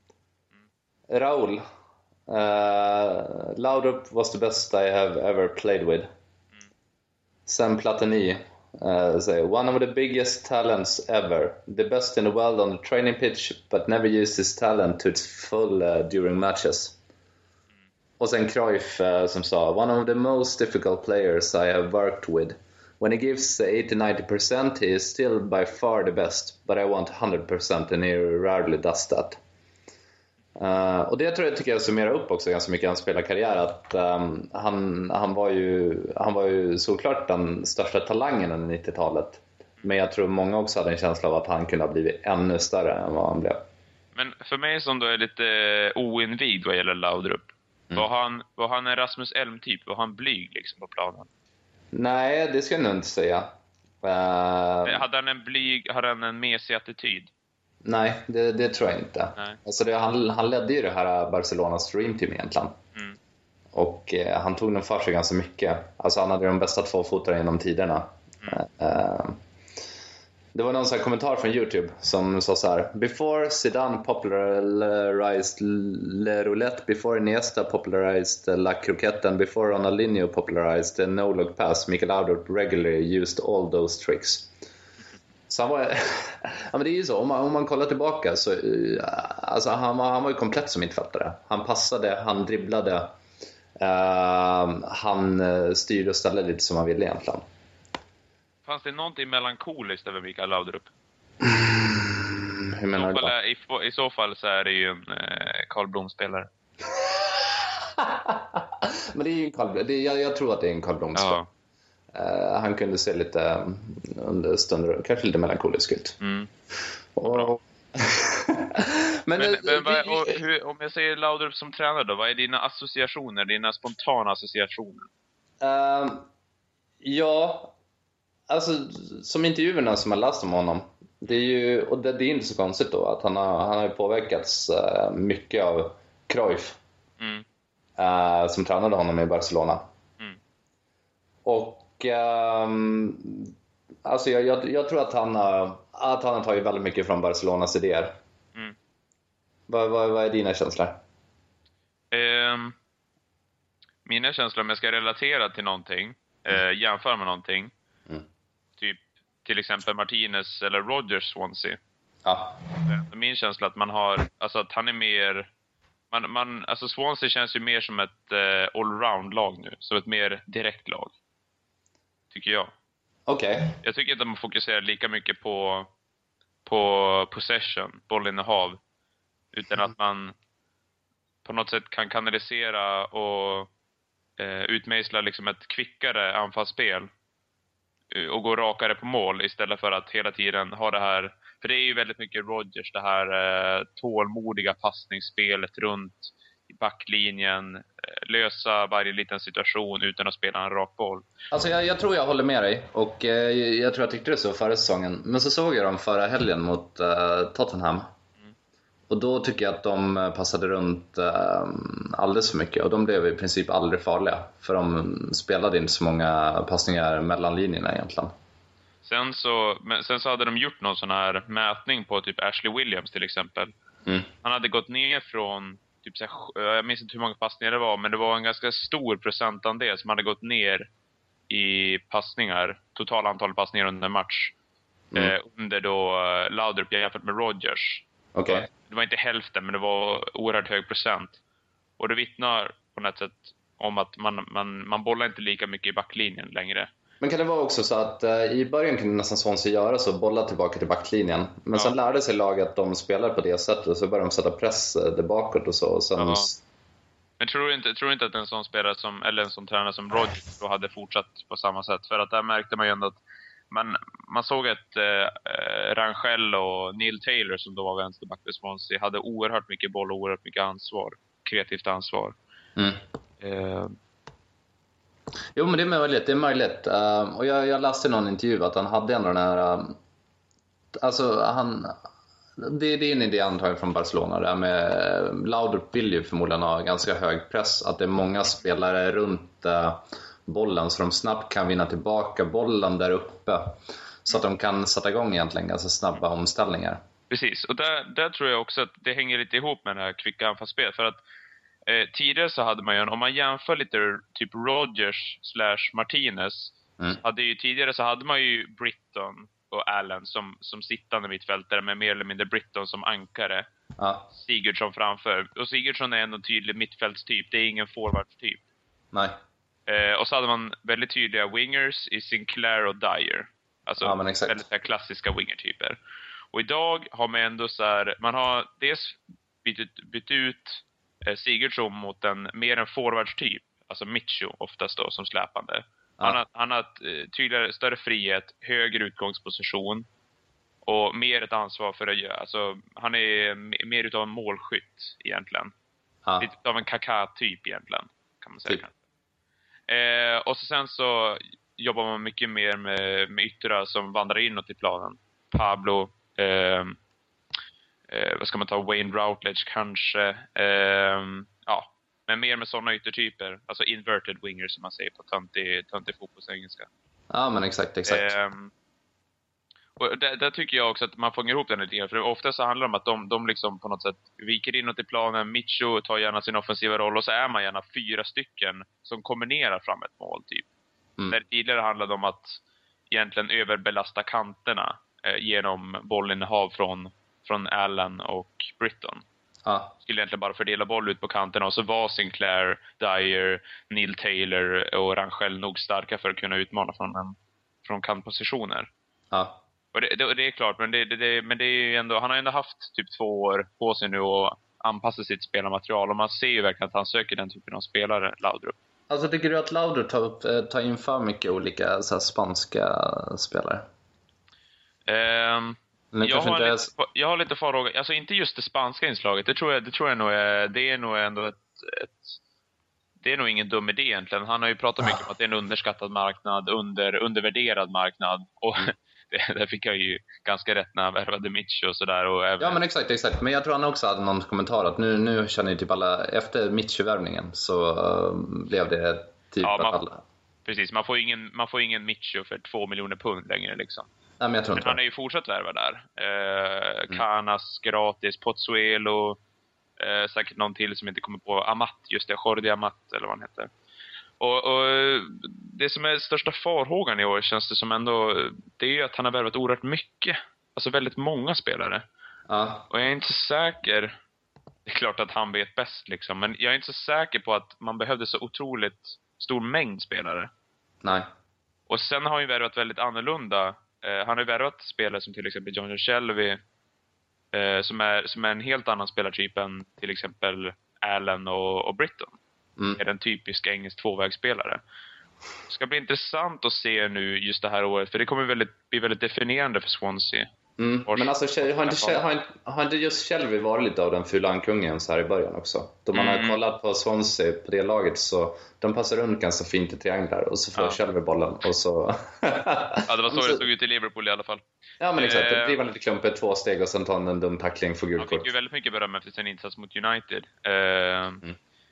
Raul, uh, Laudrup was the best I have ever played with. Mm. Sen Platini, uh, say, one of the biggest talents ever, the best in the world on the training pitch, but never used his talent to its full uh, during matches. Mm. Och sen Cruyff uh, som sa, one of the most difficult players I have worked with. When he gives eighty to ninety percent, he is still by far the best, but I want one hundred percent and he rarely does that. Uh, och det tror jag tycker jag summerar upp också ganska mycket hans spelarkarriär, att um, han, han, var ju, han var ju såklart den största talangen under nittiotalet, men jag tror många också hade en känsla av att han kunde ha blivit ännu större än vad han blev. Men för mig som då är lite oinvigd vad gäller Laudrup, mm. var, han, var han en Rasmus Elm-typ? Var han blyg liksom på planen? Nej, det ska jag nog inte säga. uh... Hade han en blyg, hade han en mesig attityd? Nej, det, det tror jag inte. Alltså det, han, han ledde ju det här Barcelonas Dream Team egentligen. Mm. Och eh, han tog nog för sig ganska mycket. Alltså han hade de bästa två fotare genom tiderna. Mm. Eh, det var någon sån här kommentar från YouTube som sa så här: Before Zidane popularized Le Roulette, before Iniesta popularized La Croquette, and before Ronaldinho popularized the no-look pass, Michael Laudrup regularly used all those tricks. Så han var, ja, men det är ju så, om man, om man kollar tillbaka så alltså han, var, han var ju komplett som mittfältare. Han passade, han dribblade, uh, han styrde och ställde lite som han ville egentligen. Fanns det någonting melankoliskt över Mikael Laudrup? Mm, hur menar du då? I, I så fall så är det ju en eh, Carl Blom-spelare. Men det är ju en Carl Blom, det är, jag, jag tror att det är en Carl Blom-spelare. Ja. Uh, han kunde se lite under stunder, kanske lite melankolisk ut. Mm. Och, Men, men, men vad, och, hur, om jag säger Laudrup som tränare då, vad är dina associationer, dina spontana associationer? Uh, ja, alltså som intervjuerna som jag läst om honom, det är ju, och det, det är inte så konstigt då att han har, han har påverkats uh, mycket av Cruyff, mm. uh, som tränade honom i Barcelona. Mm. Och um, alltså jag, jag, jag tror att han, uh, att han har tagit väldigt mycket från Barcelonas idéer. Mm. Vad, vad, vad är dina känslor? Um, mina känslor, om jag ska relatera till någonting, mm. uh, jämföra med någonting, mm. typ till exempel Martinez eller Rodgers Swansea. Ja. Min känsla att man har, alltså att han är mer, man, man, alltså Swansea känns ju mer som ett uh, allround-lag nu, som ett mer direkt lag, tycker jag. Okej. Okay. Jag tycker inte att man fokuserar lika mycket på på possession, bollinnehav, utan mm. att man på något sätt kan kanalisera och eh, utmejsla liksom ett kvickare anfallsspel och gå rakare på mål istället för att hela tiden ha det här, för det är ju väldigt mycket Rodgers, det här eh, tålmodiga passningsspelet runt i backlinjen, eh, lösa varje liten situation utan att spela en rak boll. Alltså jag, jag tror jag håller med dig, och eh, jag tror jag tyckte det så förra säsongen, men så såg jag dem förra helgen mot eh, Tottenham. Och då tycker jag att de passade runt eh, alldeles för mycket. Och de blev i princip aldrig farliga. För de spelade inte så många passningar mellan linjerna egentligen. Sen så, men sen så hade de gjort någon sån här mätning på typ Ashley Williams till exempel. Mm. Han hade gått ner från, typ så här, jag minns inte hur många passningar det var, men det var en ganska stor procentandel som hade gått ner i passningar. Total antal passningar under match. Mm. Eh, under då uh, Laudrup jämfört med Rodgers. Okay. Det var inte hälften, men det var oerhört hög procent. Och det vittnar på något sätt om att man, man, man bollar inte lika mycket i backlinjen längre. Men kan det vara också så att uh, i början kunde nästan Swansea göra så, bolla tillbaka till backlinjen. Men ja. Sen lärde sig laget att de spelar på det sättet, och så började de sätta press uh, där bakåt och så. Och sen... ja. Men tror du inte, tror du inte att en sån spelare som, eller en sån tränare som Rodgers då hade fortsatt på samma sätt? För att där märkte man ju ändå att Man, man såg att eh, Rangel och Neil Taylor, som då var vänsterback för Swansea, hade oerhört mycket boll och oerhört mycket ansvar. Kreativt ansvar. Mm. Eh. Jo, men det är möjligt. Det är möjligt. Uh, och jag, jag läste någon intervju att han hade ändå den här... Uh, alltså, han... Det, det är en idé antagligen från Barcelona. Där med uh, Laudrup vill ju förmodligen ha ganska hög press. Att det är många spelare runt... Uh, bollen, så de snabbt kan vinna tillbaka bollen där uppe, så att de kan sätta igång egentligen ganska snabba omställningar. Precis, och där, där tror jag också att det hänger lite ihop med det här kvicka anfallsspelet, för att eh, tidigare så hade man ju, om man jämför lite typ Rodgers slash Martinez, mm. så hade ju tidigare så hade man ju Britton och Allen som, som sittande mittfältare med mer eller mindre Britton som ankare, ja. Sigurdsson framför, och Sigurdsson är ändå en tydlig mittfältstyp, det är ingen forwardstyp. Nej. Eh, och så hade man väldigt tydliga wingers i Sinclair och Dyer. Alltså ja, men exakt. väldigt klassiska wingertyper. Och idag har man ändå så här, man har dels bytt ut, bytt ut eh, Sigurdsson mot en mer en forwardstyp. Alltså Mitcho oftast då som släpande. Ja. Han har, han har ett, tydligare, större frihet, högre utgångsposition och mer ett ansvar för att göra. Alltså han är mer utav en målskytt egentligen. Ja. Lite av en Kaká-typ egentligen, kan man säga. Typ. Eh, och så sen så jobbar man mycket mer med, med yttrar som vandrar inåt i planen. Pablo, eh, eh, vad ska man ta, Wayne Routledge kanske. Eh, ja, men mer med sådana yttertyper. Alltså inverted wingers som man säger på töntig fotbollsengelska. Ja, men exakt, exakt. Eh, och där, där tycker jag också att man fångar ihop den lite grann. För ofta så handlar det om att de, de liksom på något sätt viker inåt i planen. Mitcho tar gärna sin offensiva roll. Och så är man gärna fyra stycken som kombinerar fram ett mål typ. Mm. Där tidigare handlade om att egentligen överbelasta kanterna eh, genom bollinnehav från, från Allen och Britton. Ah. Skulle egentligen bara fördela boll ut på kanterna. Och så var Sinclair, Dyer, Neil Taylor och Rangel nog starka för att kunna utmana från, en, från kantpositioner. Ja. Ah. Och det, det, det är klart, men, det, det, men det är ju ändå, han har ändå haft typ två år på sig nu att anpassa sitt spelarmaterial. Och man ser ju verkligen att han söker den typen av spelare, Laudrup. Alltså tycker du att Laudrup tar, upp, tar in för mycket olika så här, spanska spelare? Um, Men Jag har, inte lite, ens... jag har lite farhågor, alltså inte just det spanska inslaget, det tror jag, det tror jag nog är, det är nog ändå ett, ett det är nog ingen dum idé egentligen. Han har ju pratat mycket om att det är en underskattad marknad, under, undervärderad marknad. Och mm. det, där fick jag ju ganska rätt när han värvade Mitch och sådär. Och även... Ja, men exakt, exakt. Men jag tror han också hade någon kommentar att nu, nu känner ju typ alla, efter Mitch-värvningen så uh, blev det typ ja, man, att alla... Precis, man får ingen, man får ingen Mitch för två miljoner pund längre liksom. Nej, men jag tror men inte han är ju fortsatt värva där. Eh, mm. Canas gratis, Pozzuelo, eh, säkert någon till som inte kommer på. Amat, just det, Jordi Amat eller vad han heter. Och, och det som är största farhågan i år känns det som ändå, det är att han har värvat oerhört mycket. Alltså väldigt många spelare. Ja. Och jag är inte så säker, det är klart att han vet bäst liksom, men jag är inte så säker på att man behövde så otroligt stor mängd spelare. Nej. Och sen har han ju värvat väldigt annorlunda. Eh, han har ju värvat spelare som till exempel John Shelby, eh, som, är, som är en helt annan spelartyp än till exempel Allen och, och Britton. Mm. Är en typisk engelsk tvåvägsspelare. Det ska bli intressant att se nu just det här året, för det kommer väldigt, bli väldigt definierande för Swansea. Mm. Men alltså, har inte, har, inte, har inte just Shelby varit lite av den fula ankungen så här i början också? Då man mm. har kollat på Swansea på det laget, så de passar runt ganska fint i trianglar och så får ja. Shelby bollen och så... ja, det var så, så det såg ut i Liverpool i alla fall. Ja, men exakt. Det blir man lite klumpigt två steg och sen tar han en dum tackling för gult kort. Han fick ju väldigt mycket beröm efter sin insats mot United. Uh, mm.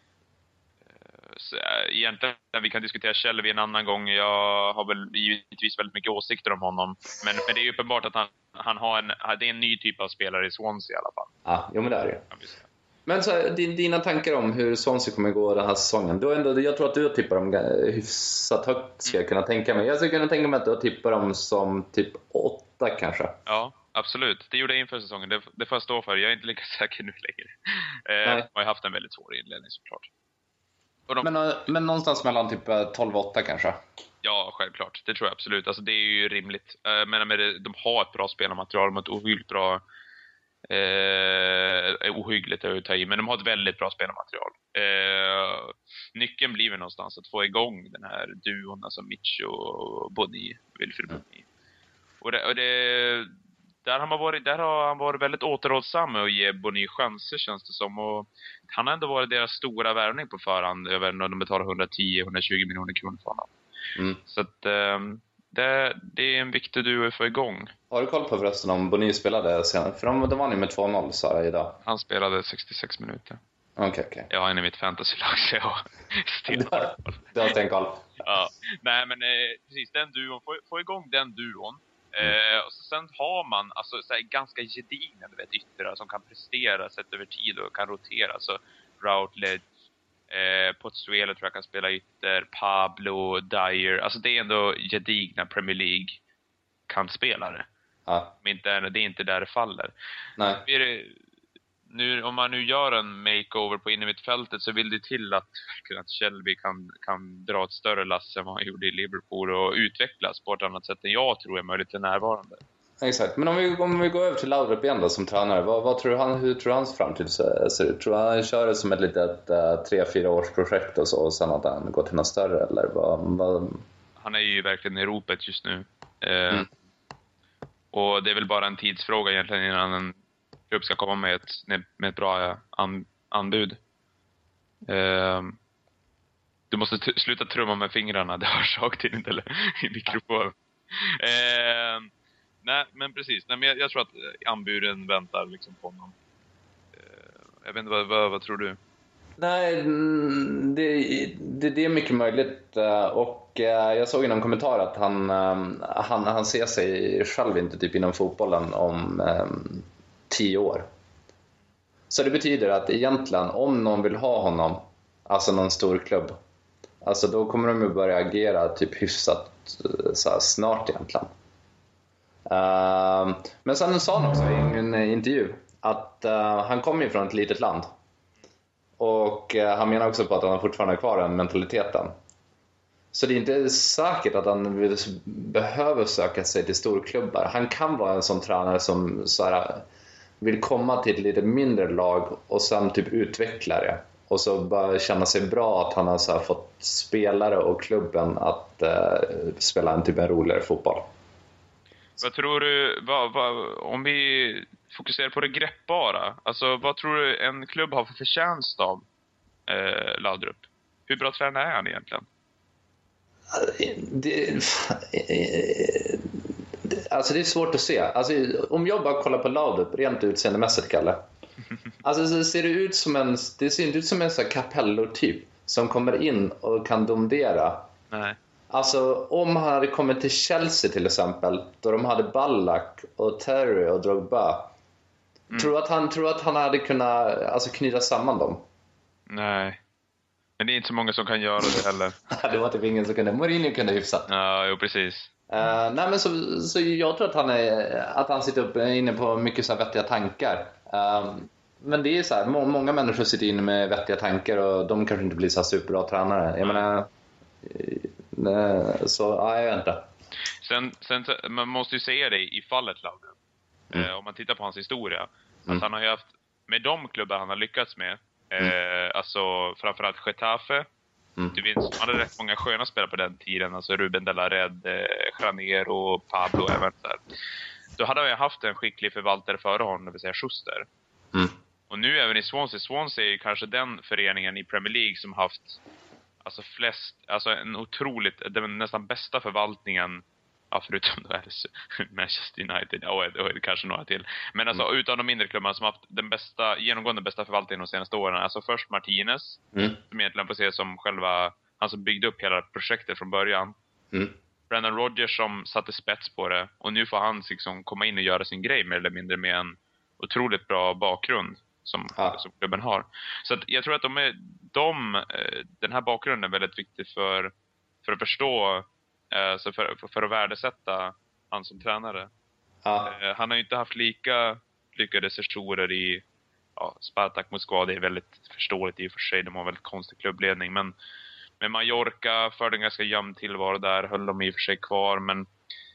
Så, äh, egentligen, vi kan diskutera Shelby en annan gång. Jag har väl givetvis väldigt mycket åsikter om honom. Men, men det är ju uppenbart att han, han har en, det är en ny typ av spelare i Swansea i alla fall. Ja, jo, men det är det. Men så, din, dina tankar om hur Swansea kommer gå den här säsongen. Du ändå, jag tror att du har tippat dem hyfsat högt, ska jag kunna tänka mig. Jag skulle kunna tänka mig att du har tippat dem som typ åtta kanske. Ja, absolut. Det gjorde jag inför säsongen. Det, det får jag stå för. Jag är inte lika säker nu längre. Eh, jag har ju haft en väldigt svår inledning såklart. De... Men, men någonstans mellan typ tolv och åtta kanske? Ja, självklart. Det tror jag absolut. Alltså, det är ju rimligt. Uh, men med det, de har ett bra spelarmaterial. De har ett ohyggligt bra... Uh, ohyggligt att ta i. Men de har ett väldigt bra spelarmaterial. Uh, nyckeln blir väl någonstans att få igång den här duon. Alltså Mitch och Boni. Wilfred Boni. Mm. Och, det, och det... Där har, man varit, där har han varit väldigt återhållsam med att ge Boni chanser, känns det som. Och han har ändå varit deras stora värvning på förhand. Jag vet inte om de betalar hundratio till hundratjugo miljoner kronor för honom. Mm. Så att, um, det, det är en viktig duo att få igång. Har du koll på förresten om Boni spelade senare? För de, de vann ju med två noll så här idag. Han spelade sextiosex minuter. Okej, okay, okej. Okay. Jag har en i mitt fantasylag, så jag har stenkoll. Du har stenkoll. Ja, nej men eh, precis, den duon, få, få igång den duon. Mm. Eh, och så sen har man alltså, så här, ganska gedigna yttrar som kan prestera sett över tid och kan rotera. Så Routledge, eh, Pozzuelo tror jag kan spela ytter, Pablo, Dyer. Alltså det är ändå gedigna Premier League kantspelare. Ja. Men inte, det är inte där det faller. Nej. Är det, nu, om man nu gör en makeover på innermittfältet så vill det till att, att Shelby kan, kan dra ett större lass än vad han gjorde i Liverpool och utvecklas på ett annat sätt än jag tror är möjligt till närvarande. Exakt, men om vi, om vi går över till Laudrup igen då, som tränare, vad, vad tror han, hur tror hans framtid ser ut? Tror han han kör det som ett litet uh, tre fyra års projekt och så, och sen att han går till något större, eller vad, vad... Han är ju verkligen i ropet just nu. Eh, mm. Och det är väl bara en tidsfråga egentligen innan en klubb ska komma med ett, med ett bra an, anbud. Eh, du måste t- sluta trumma med fingrarna, det hörs rakt in i mikrofonen. Eh, nej, men precis. Nej, men jag, jag tror att anbuden väntar liksom på honom. Eh, jag vet inte, vad, vad, vad tror du? Nej, det, det, det är mycket möjligt. Och jag såg i någon kommentar att han, han, han ser sig själv inte typ inom fotbollen om um, tio år. Så det betyder att egentligen om någon vill ha honom, alltså någon stor klubb, alltså då kommer de ju börja agera typ hyfsat så här, snart egentligen. Uh, men sen sa han också i en intervju att uh, han kommer ju från ett litet land. Och uh, han menar också på att han fortfarande har kvar den mentaliteten. Så det är inte säkert att han vill, behöver söka sig till storklubbar. Han kan vara en sån tränare som så här, vill komma till ett lite mindre lag och sen typ utveckla det. Och så bara känna sig bra att han har så här fått spelare och klubben att uh, spela en typ en roligare fotboll. Vad tror du, vad, vad, om vi fokuserar på det greppbara, alltså vad tror du en klubb har för förtjänst av eh, Laudrup? Hur bra tränare är han egentligen? Det, alltså det är svårt att se. Alltså, om jag bara kollar på Laudrup rent utseendemässigt, Kalle. Alltså så ser det ut som en, det ser inte ut som en sån här Capello-typ som kommer in och kan domdera. Nej. Alltså om han hade kommit till Chelsea till exempel, då de hade Ballack och Terry och Drogba, mm. tror att han tror att han hade kunnat alltså knyta samman dem. Nej. Men det är inte så många som kan göra det heller. Det var typ ingen som kunde. Mourinho kunde hyfsat. Ja, jo precis. Uh, nej men så, så jag tror att han är att han sitter upp inne på mycket så här vettiga tankar. Uh, men det är så här, må, många människor sitter inne med vettiga tankar och de kanske inte blir så här superbra tränare. Jag mm. menar uh, så ja, jag vet inte. Sen, sen man måste ju säga det i fallet Laudrup. Mm. Uh, om man tittar på hans historia, mm. att han har ju haft med de klubbar han har lyckats med. Mm. Eh, alltså framförallt Getafe. Mm. Du vet, han hade rätt många sköna spelare på den tiden. Alltså Ruben de la Red, eh, Janeiro, Pablo även där. Då hade jag haft en skicklig förvaltare före honom, det vill säga Schuster. Mm. Och nu även i Swansea. Swansea är kanske den föreningen i Premier League som haft alltså flest, alltså en otroligt, den nästan bästa förvaltningen. Ja, förutom då är det Manchester United, ja, och det kanske några till. Men alltså mm. utan de mindre klubbarna som haft den bästa, genomgående bästa förvaltningen de senaste åren. Alltså först Martinez, mm. som egentligen får se som själva, han som byggde upp hela projektet från början. Mm. Brendan Rodgers som satte spets på det. Och nu får han liksom komma in och göra sin grej mer eller mindre med en otroligt bra bakgrund som, ah. som klubben har. Så att jag tror att de är, de, den här bakgrunden är väldigt viktig för, för att förstå. Så för, för att värdesätta han som tränare. Ja. Han har ju inte haft lika lyckade sessioner i ja, Spartak Moskva. Det är väldigt förståeligt i och för sig. De har väldigt konstig klubbledning. Men med Mallorca förde en ganska jämn tillvaro där. Höll de i och för sig kvar. Men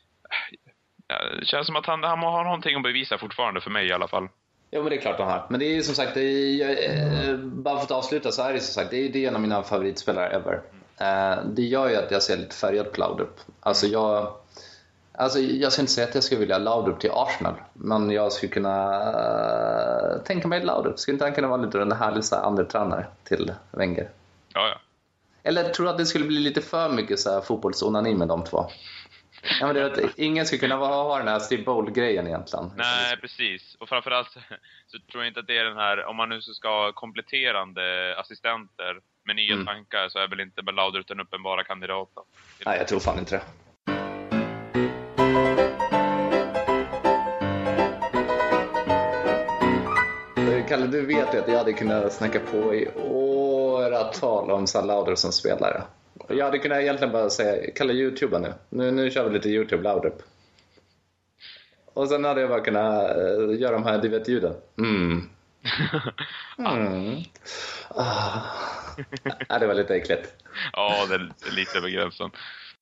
ja, det känns som att han, han har någonting att bevisa fortfarande för mig i alla fall. Ja, men det är klart han har. Men det är ju som sagt, det är, bara för att avsluta så är det som sagt, det är, det är en av mina favoritspelare ever. Mm. Det gör ju att jag ser lite färgad på Laudrup. Alltså jag, alltså jag ska inte säga att jag skulle vilja Laudrup till Arsenal, men jag skulle kunna uh, tänka mig Laudrup. Skulle inte han kunna vara lite en härlig andra tränare till Wenger? Ja, ja. Eller tror du att det skulle bli lite för mycket så här fotbollsonani med de två? Ja, men det är att ingen skulle kunna ha den här Steve Bold-grejen egentligen. Nej, precis. Och framförallt så tror jag inte att det är den här, om man nu ska ha kompletterande assistenter med nya mm. tankar, så är väl inte Laudrup den uppenbara kandidaten. Nej, jag tror fan inte det. Kalle, du vet ju att jag hade kunnat snacka på i åratal om så Laudrup som spelare. Jag hade kunnat egentligen bara säga, Kalle, YouTuber nu. nu. Nu kör vi lite YouTube Laudrup. Och sen hade jag bara kunnat uh, göra de här, du vet, ljuden. Mm. Mm. Ah. Ja, det var lite äckligt. Ja, det är lite över gränsen.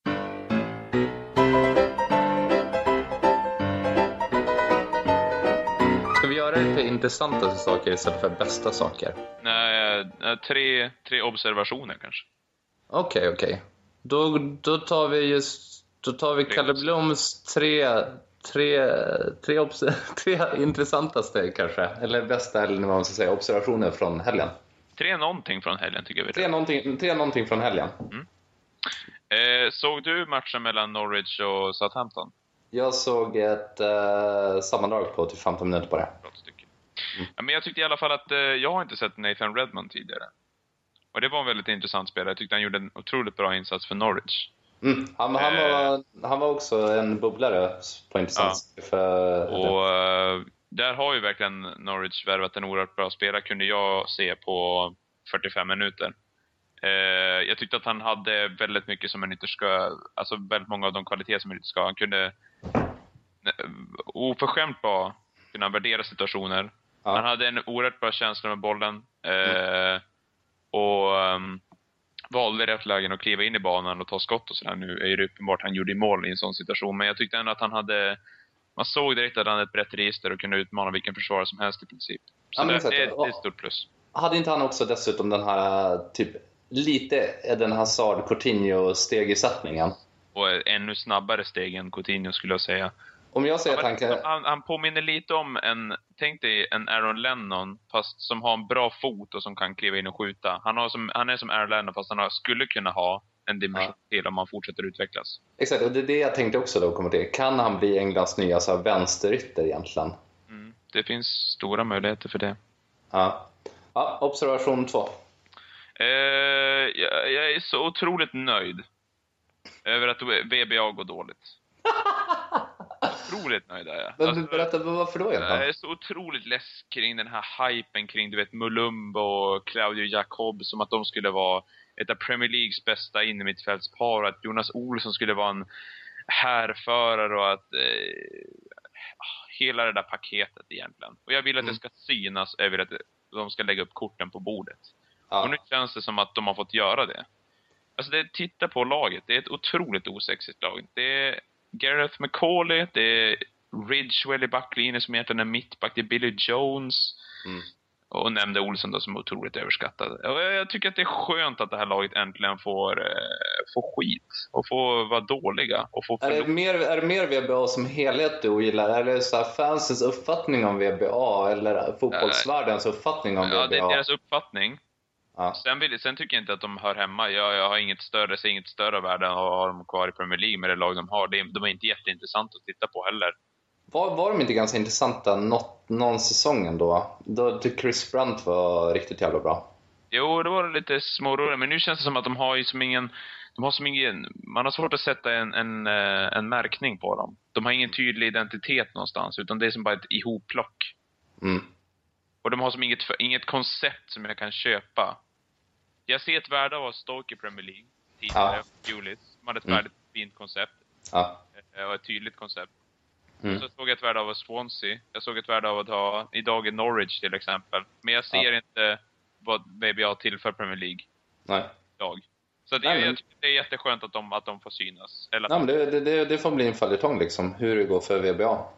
Ska vi göra lite intressanta saker istället för bästa saker? Nej, tre, tre observationer kanske. Okej, okay, okej. Okay. Då, då tar vi just då tar vi Kalle Bloms tre tre tre, obs- tre intressantaste kanske, eller bästa, eller vad man ska säga, observationer från helgen. Tre någonting från helgen tycker vi. Tre någonting, tre någonting från helgen. Mm. Eh, såg du matchen mellan Norwich och Southampton? Jag såg ett eh, sammandrag på till femton minuter på det. Mm. Ja, men jag tyckte i alla fall att eh, jag har inte sett Nathan Redmond tidigare. Och det var en väldigt intressant spelare. Jag tyckte han gjorde en otroligt bra insats för Norwich. Mm. Han, han, eh, var, han var också en bubblare på intressant. Ja. För, och uh, där har ju verkligen Norwich värvat en oerhört bra spelare. Kunde jag se på fyrtiofem minuter. Uh, jag tyckte att han hade väldigt mycket som en ytterska. Alltså väldigt många av de kvaliteter som en ytterska. Han kunde uh, oförskämt bra kunna värdera situationer. Ja. Han hade en oerhört bra känsla med bollen. Uh, mm. Och um, valde rätt lägen att kliva in i banan och ta skott och sådär. Nu är det uppenbart att han gjorde i mål i en sån situation. Men jag tyckte ändå att han hade... Man såg direkt att han hade ett brett register och kunde utmana vilken försvarare som helst i princip. Så ja, det, det, det är ett stort plus. Hade inte han också dessutom den här typ lite Eden Hazard Coutinho steg i sättningen? Och ännu snabbare steg än Coutinho skulle jag säga. Om jag säger han, att han kan... han, han påminner lite om en, tänk dig en Aaron Lennon fast som har en bra fot och som kan kliva in och skjuta. Han, har som, han är som Aaron Lennon fast han har, skulle kunna ha en dimension ja. till om han fortsätter utvecklas. Exakt, och det är det jag tänkte också då komma till. Kan han bli Englands nya så här, vänsterytter egentligen? Mm, det finns stora möjligheter för det. Ja, ja observation två. Eh, jag, jag är så otroligt nöjd över att V B A går dåligt. Otroligt nöjd är jag. Men alltså, berätta, varför då egentligen? Jag är så otroligt less kring den här hypen kring, du vet, Mulumba och Claudio Jacob, som att de skulle vara ett av Premier Leagues bästa innermittfältspar, att Jonas Olsson skulle vara en härförare och att eh, hela det där paketet egentligen. Och jag vill att mm. det ska synas över att de ska lägga upp korten på bordet. Ja. Och nu känns det som att de har fått göra det. Alltså det, titta på laget, det är ett otroligt osexigt lag. Det är Gareth McCauley, det är Ridgewell i backlinjen som egentligen är mittback, det är Billy Jones mm. och nämnde Olsson då som är otroligt överskattad. Och jag tycker att det är skönt att det här laget äntligen får, eh, får skit och får vara dåliga. Och få är, det mer, är det mer V B A som helhet du gillar? Är det så här fansens uppfattning om V B A eller fotbollsvärldens uppfattning om ja, V B A? Ja, det är deras uppfattning. Ja. Sen, vill, sen tycker jag inte att de hör hemma. Jag, jag har inget större, ser inget större värde att ha dem kvar i Premier League med det lag de har. Det, de är inte jätteintressant att titta på heller. Var, var de inte ganska intressanta något, någon säsongen då? Då tyckte Chris Brunt var riktigt jävla bra. Jo, det var lite småroligt. Men nu känns det som att de har ju som ingen... De har som ingen man har svårt att sätta en, en, en märkning på dem. De har ingen tydlig identitet någonstans. Utan det är som bara ett ihopplock. Mm. Och de har som inget, inget koncept som jag kan köpa. Jag ser ett värde av att Stoke i Premier League tidigare, ja. Julis. De hade ett mm. väldigt fint koncept. Ja. Och ett tydligt koncept. Mm. Så såg jag ett värde av Swansea. Jag såg ett värde av att ha idag i Norwich till exempel. Men jag ser ja. inte vad V B A tillför Premier League. Nej. Idag. Så det, Nej, men... jag tycker det är jätteskönt att de, att de får synas. Eller... Nej, men det, det, det får bli en följetong liksom. Hur det går för V B A.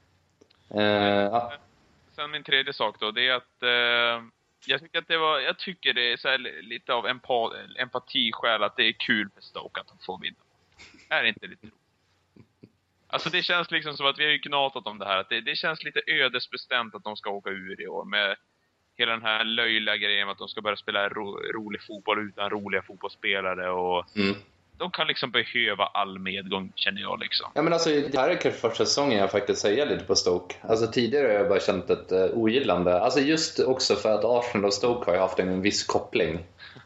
Eh, ja. Sen min tredje sak då. Det är att... Eh, Jag tycker att det var, jag tycker det är så här lite av empa, empatiskäl att det är kul för Stoke att de får vinna. Är inte lite roligt? Alltså det känns liksom som att vi har ju gnatat om det här. Att det, det känns lite ödesbestämt att de ska åka ur i år. Med hela den här löjliga grejen att de ska börja spela ro, rolig fotboll utan roliga fotbollsspelare. Och mm. de kan liksom behöva all medgång, känner jag liksom. Ja, men alltså det här är kanske första säsongen jag faktiskt säger lite på Stoke. Alltså tidigare har jag bara känt ett uh, ogillande. Alltså just också för att Arsenal och Stoke har ju haft en viss koppling.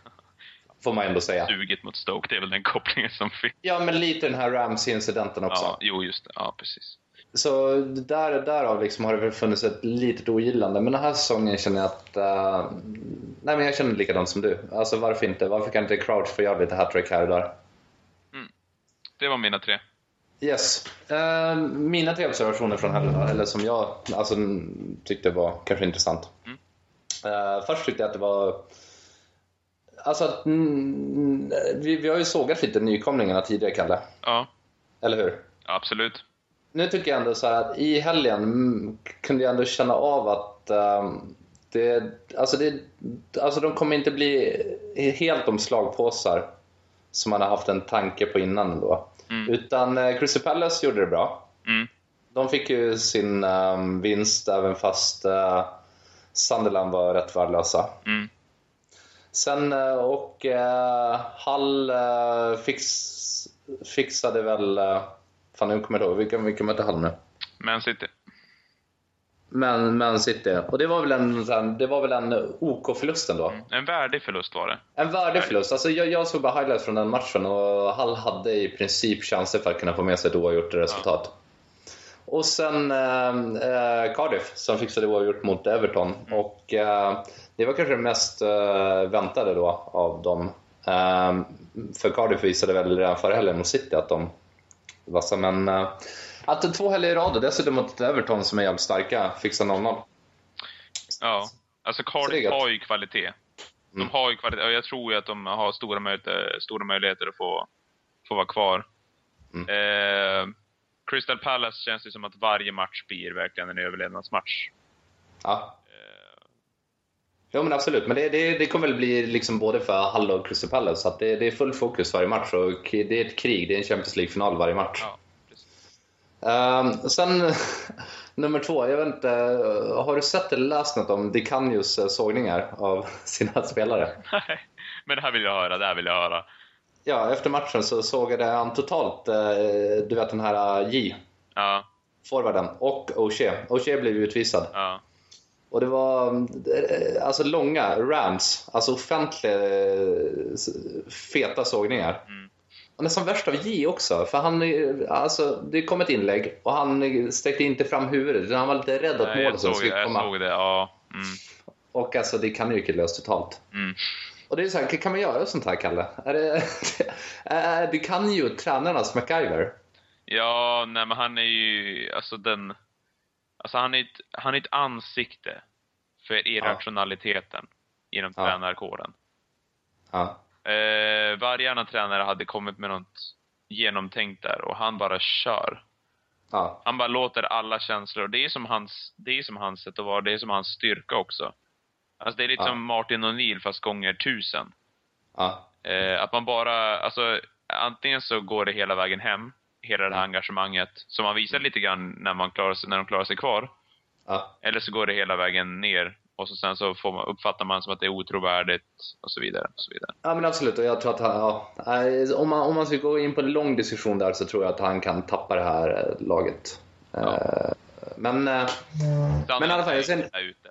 Får man ändå säga. Suget mot Stoke, det är väl den kopplingen som finns. Ja, men lite den här Ramsey-incidenten också. Ja, jo just det. Ja, precis. Så där, därav liksom har det väl funnits ett litet ogillande. Men den här säsongen känner jag att... Uh, nej, men jag känner likadant som du. Alltså varför inte? Varför kan inte Crouch få göra lite hattrick här och där? Det var mina tre. Yes. Uh, mina tre observationer från helgen, eller som jag alltså, tyckte var kanske intressant. Mm. Uh, först tyckte jag att det var... Alltså att, mm, vi, vi har ju sågat lite nykomlingarna tidigare, Kalle. Ja. Eller hur? Absolut. Nu tycker jag ändå så här att i helgen mm, kunde jag ändå känna av att um, det, alltså det, alltså de kommer inte bli helt om slagpåsar som man har haft en tanke på innan ändå. Mm. Utan uh, Crystal Palace gjorde det bra. Mm. De fick ju sin um, vinst även fast uh, Sunderland var rätt värdelösa. Mm. Sen uh, och uh, Hull uh, fix, fixade väl uh, fan nu kommer jag ihåg vilka, vilka mötte Hull nu? Man City. Men Man City. Och det var väl en det var väl en OK-förlust ändå. Mm. En värdig förlust var det. En värdig förlust. Alltså jag, jag såg bara highlights från den matchen och Hull hade i princip chanser för att kunna få med sig ett oavgjort resultat. Ja. Och sen eh, Cardiff som fixade oavgjort mot Everton. Mm. Och eh, det var kanske det mest eh, väntade då av dem. Eh, för Cardiff visade väl redan förra helgen mot City att de vassa, men eh, att två helger i rad och dessutom mot Everton som är jävligt starka fixar noll noll. Ja, alltså Cardiff har ju kvalitet. De mm. har ju kvalitet och jag tror ju att de har stora möjligheter, stora möjligheter att få, få vara kvar. Mm. Eh, Crystal Palace känns det som att varje match blir verkligen en överlevnadsmatch. Ja. Eh. Ja, men absolut. Men det, det, det kommer väl bli liksom både för Hull och Crystal Palace. Så att det, det är full fokus varje match och det är ett krig. Det är en Champions League-final varje match. Ja. Um, sen nummer två, jag vet inte, har du sett eller läst något om Di Canios sågningar av sina spelare? Nej, men det här vill jag höra, det här vill jag höra. Ja, efter matchen så sågade han totalt, du vet den här J. Ja. Forwarden och O'Shea. O'Shea blev utvisad. Ja. Och det var alltså långa rants, alltså offentliga feta sågningar. Mm. Och nästan värst av J också, för han, alltså, det kom ett inlägg och han sträckte inte fram huvudet. Han var lite rädd att målet skulle komma. Jag såg det, ja. Mm. Och alltså, det kan ju inte lösa totalt. Mm. Och det är så här, kan man göra sånt här, Kalle? Är det, är, det kan ju tränarnas MacGyver. Ja, nej men han är ju, alltså den, alltså han är ett, han är ett ansikte för irrationaliteten ja. Inom ja. tränarkåren. Ja. Eh, varje annan tränare hade kommit med något genomtänkt där och han bara kör. Ja. Han bara låter alla känslor, och det är som hans, det är som hans sätt att vara, det är som hans styrka också. Alltså det är lite ja. som Martin O'Neill fast gånger tusen. Ja. Eh, att man bara, alltså antingen så går det hela vägen hem, hela det här engagemanget som man visar lite grann när man klarar sig, när de klarar sig kvar. Ja. Eller så går det hela vägen ner och så sen så får man, uppfattar man som att det är otrovärdigt och så vidare och så vidare. Ja men absolut, och jag tror att han, ja, om man om man ska gå in på en lång diskussion där så tror jag att han kan tappa det här laget. Ja. Men men, men i alla fall jag ser är ute.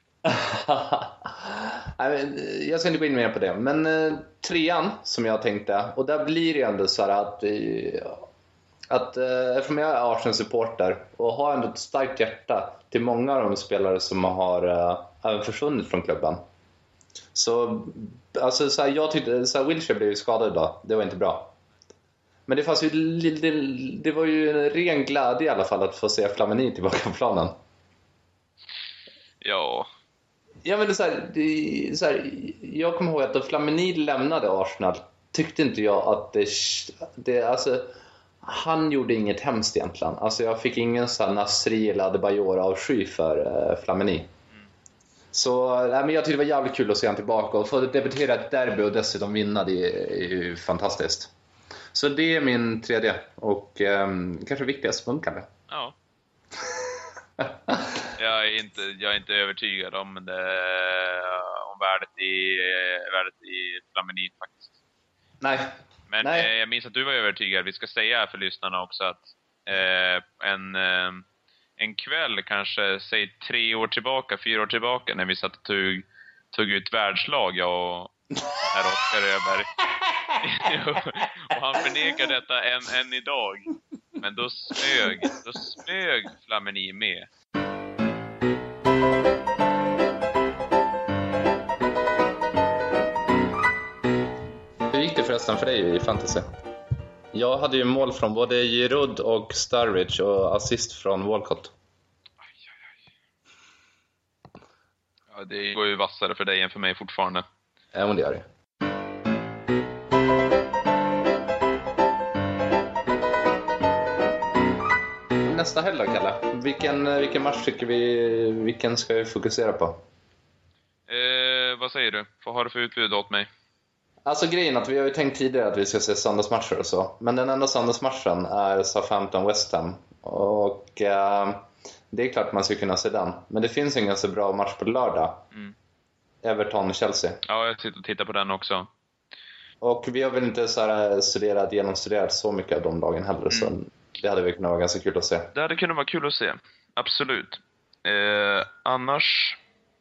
jag ska inte gå in mer på det. Men uh, trean som jag tänkte, och där blir det ändå så här att att uh, eftersom jag är Arsenal-supporter och har ändå ett starkt hjärta till många av de spelare som har uh, försvunnit från klubben. Så alltså så här, jag tyckte så här, Wilshere blev ju skadad idag. Det var inte bra. Men det fanns ju det, det var ju en ren glädje i alla fall att få se Flamini tillbaka på planen. Ja. Ja men det är så här, det, så här, jag kommer ihåg att då Flamini lämnade Arsenal tyckte inte jag att det, det alltså han gjorde inget hemskt egentligen. Alltså jag fick ingen sån Nasri eller Adebayor avsky för uh, Flamini. Mm. Så nej, men jag tyckte det var jävligt kul att se han tillbaka och få debutera ett derby och dessutom vinna, det är ju fantastiskt. Så det är min tredje och um, kanske viktigaste punkt kanske. Ja. jag är inte jag är inte övertygad om det, om värdet i värdet i Flamini faktiskt. Nej. Men Nej. Eh, jag minns att du var övertygad. Vi ska säga här för lyssnarna också att eh, en eh, en kväll kanske säg tre år tillbaka, fyra år tillbaka när vi satt och tog tog ut världslag jag och herr Oskar Öberg. Och han förnekar detta än, än idag. Men då smög, då smög Flamini med. Hur gick det förresten för dig i fantasy? Jag hade ju mål från både Giroud och Sturridge och assist från Walcott. Aj, aj, aj. Ja, det går ju vassare för dig än för mig fortfarande. Ja, men det gör det. Nästa helg då, Kalle. Vilken, vilken match tycker vi, vilken ska vi fokusera på? Eh, vad säger du? Vad har du för utbud åt mig? Alltså grejen att vi har ju tänkt tidigare att vi ska se söndagsmatcher och så. Men den enda söndagsmatchen är Southampton West Ham. Och eh, det är klart man ska kunna se den. Men det finns en ganska bra match på lördag. Mm. Everton Chelsea. Ja, jag sitter och tittar på den också. Och vi har väl inte så här studerat, genomstuderat så mycket av de dagen heller. Mm. Så det hade väl kunnat vara ganska kul att se. Det hade kunnat vara kul att se. Absolut. Eh, annars...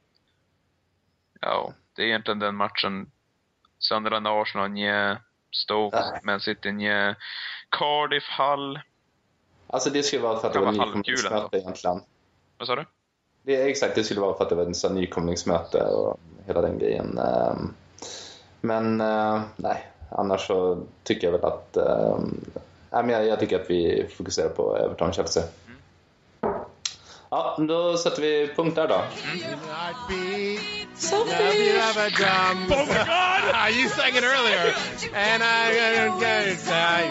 Ja, det är egentligen den matchen. Sunderland Arsenal, nja. Stoke, äh. Man City, nja. Cardiff, Hull. Alltså det skulle vara för att det var nykomlingsmöte egentligen. Vad sa du? Det är exakt, det skulle vara för att det var en sån nykomlingsmöte och hela den grejen. Men nej, annars så tycker jag väl att nej, men jag tycker att vi fokuserar på Everton Chelsea. Mm. Ja, då sätter vi punkt där då. Mm. Sophie! Oh my God! You sang it earlier. And I'm gonna die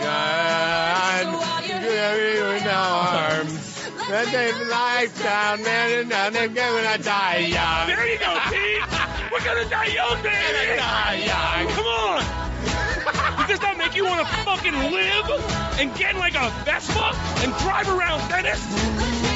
in arms. That day life down, man, and then gonna die young. There you go, Pete! We're gonna die young, baby! We're gonna die young! Come on! Does that make you want to fucking live and get in like a Vespa and drive around Venice?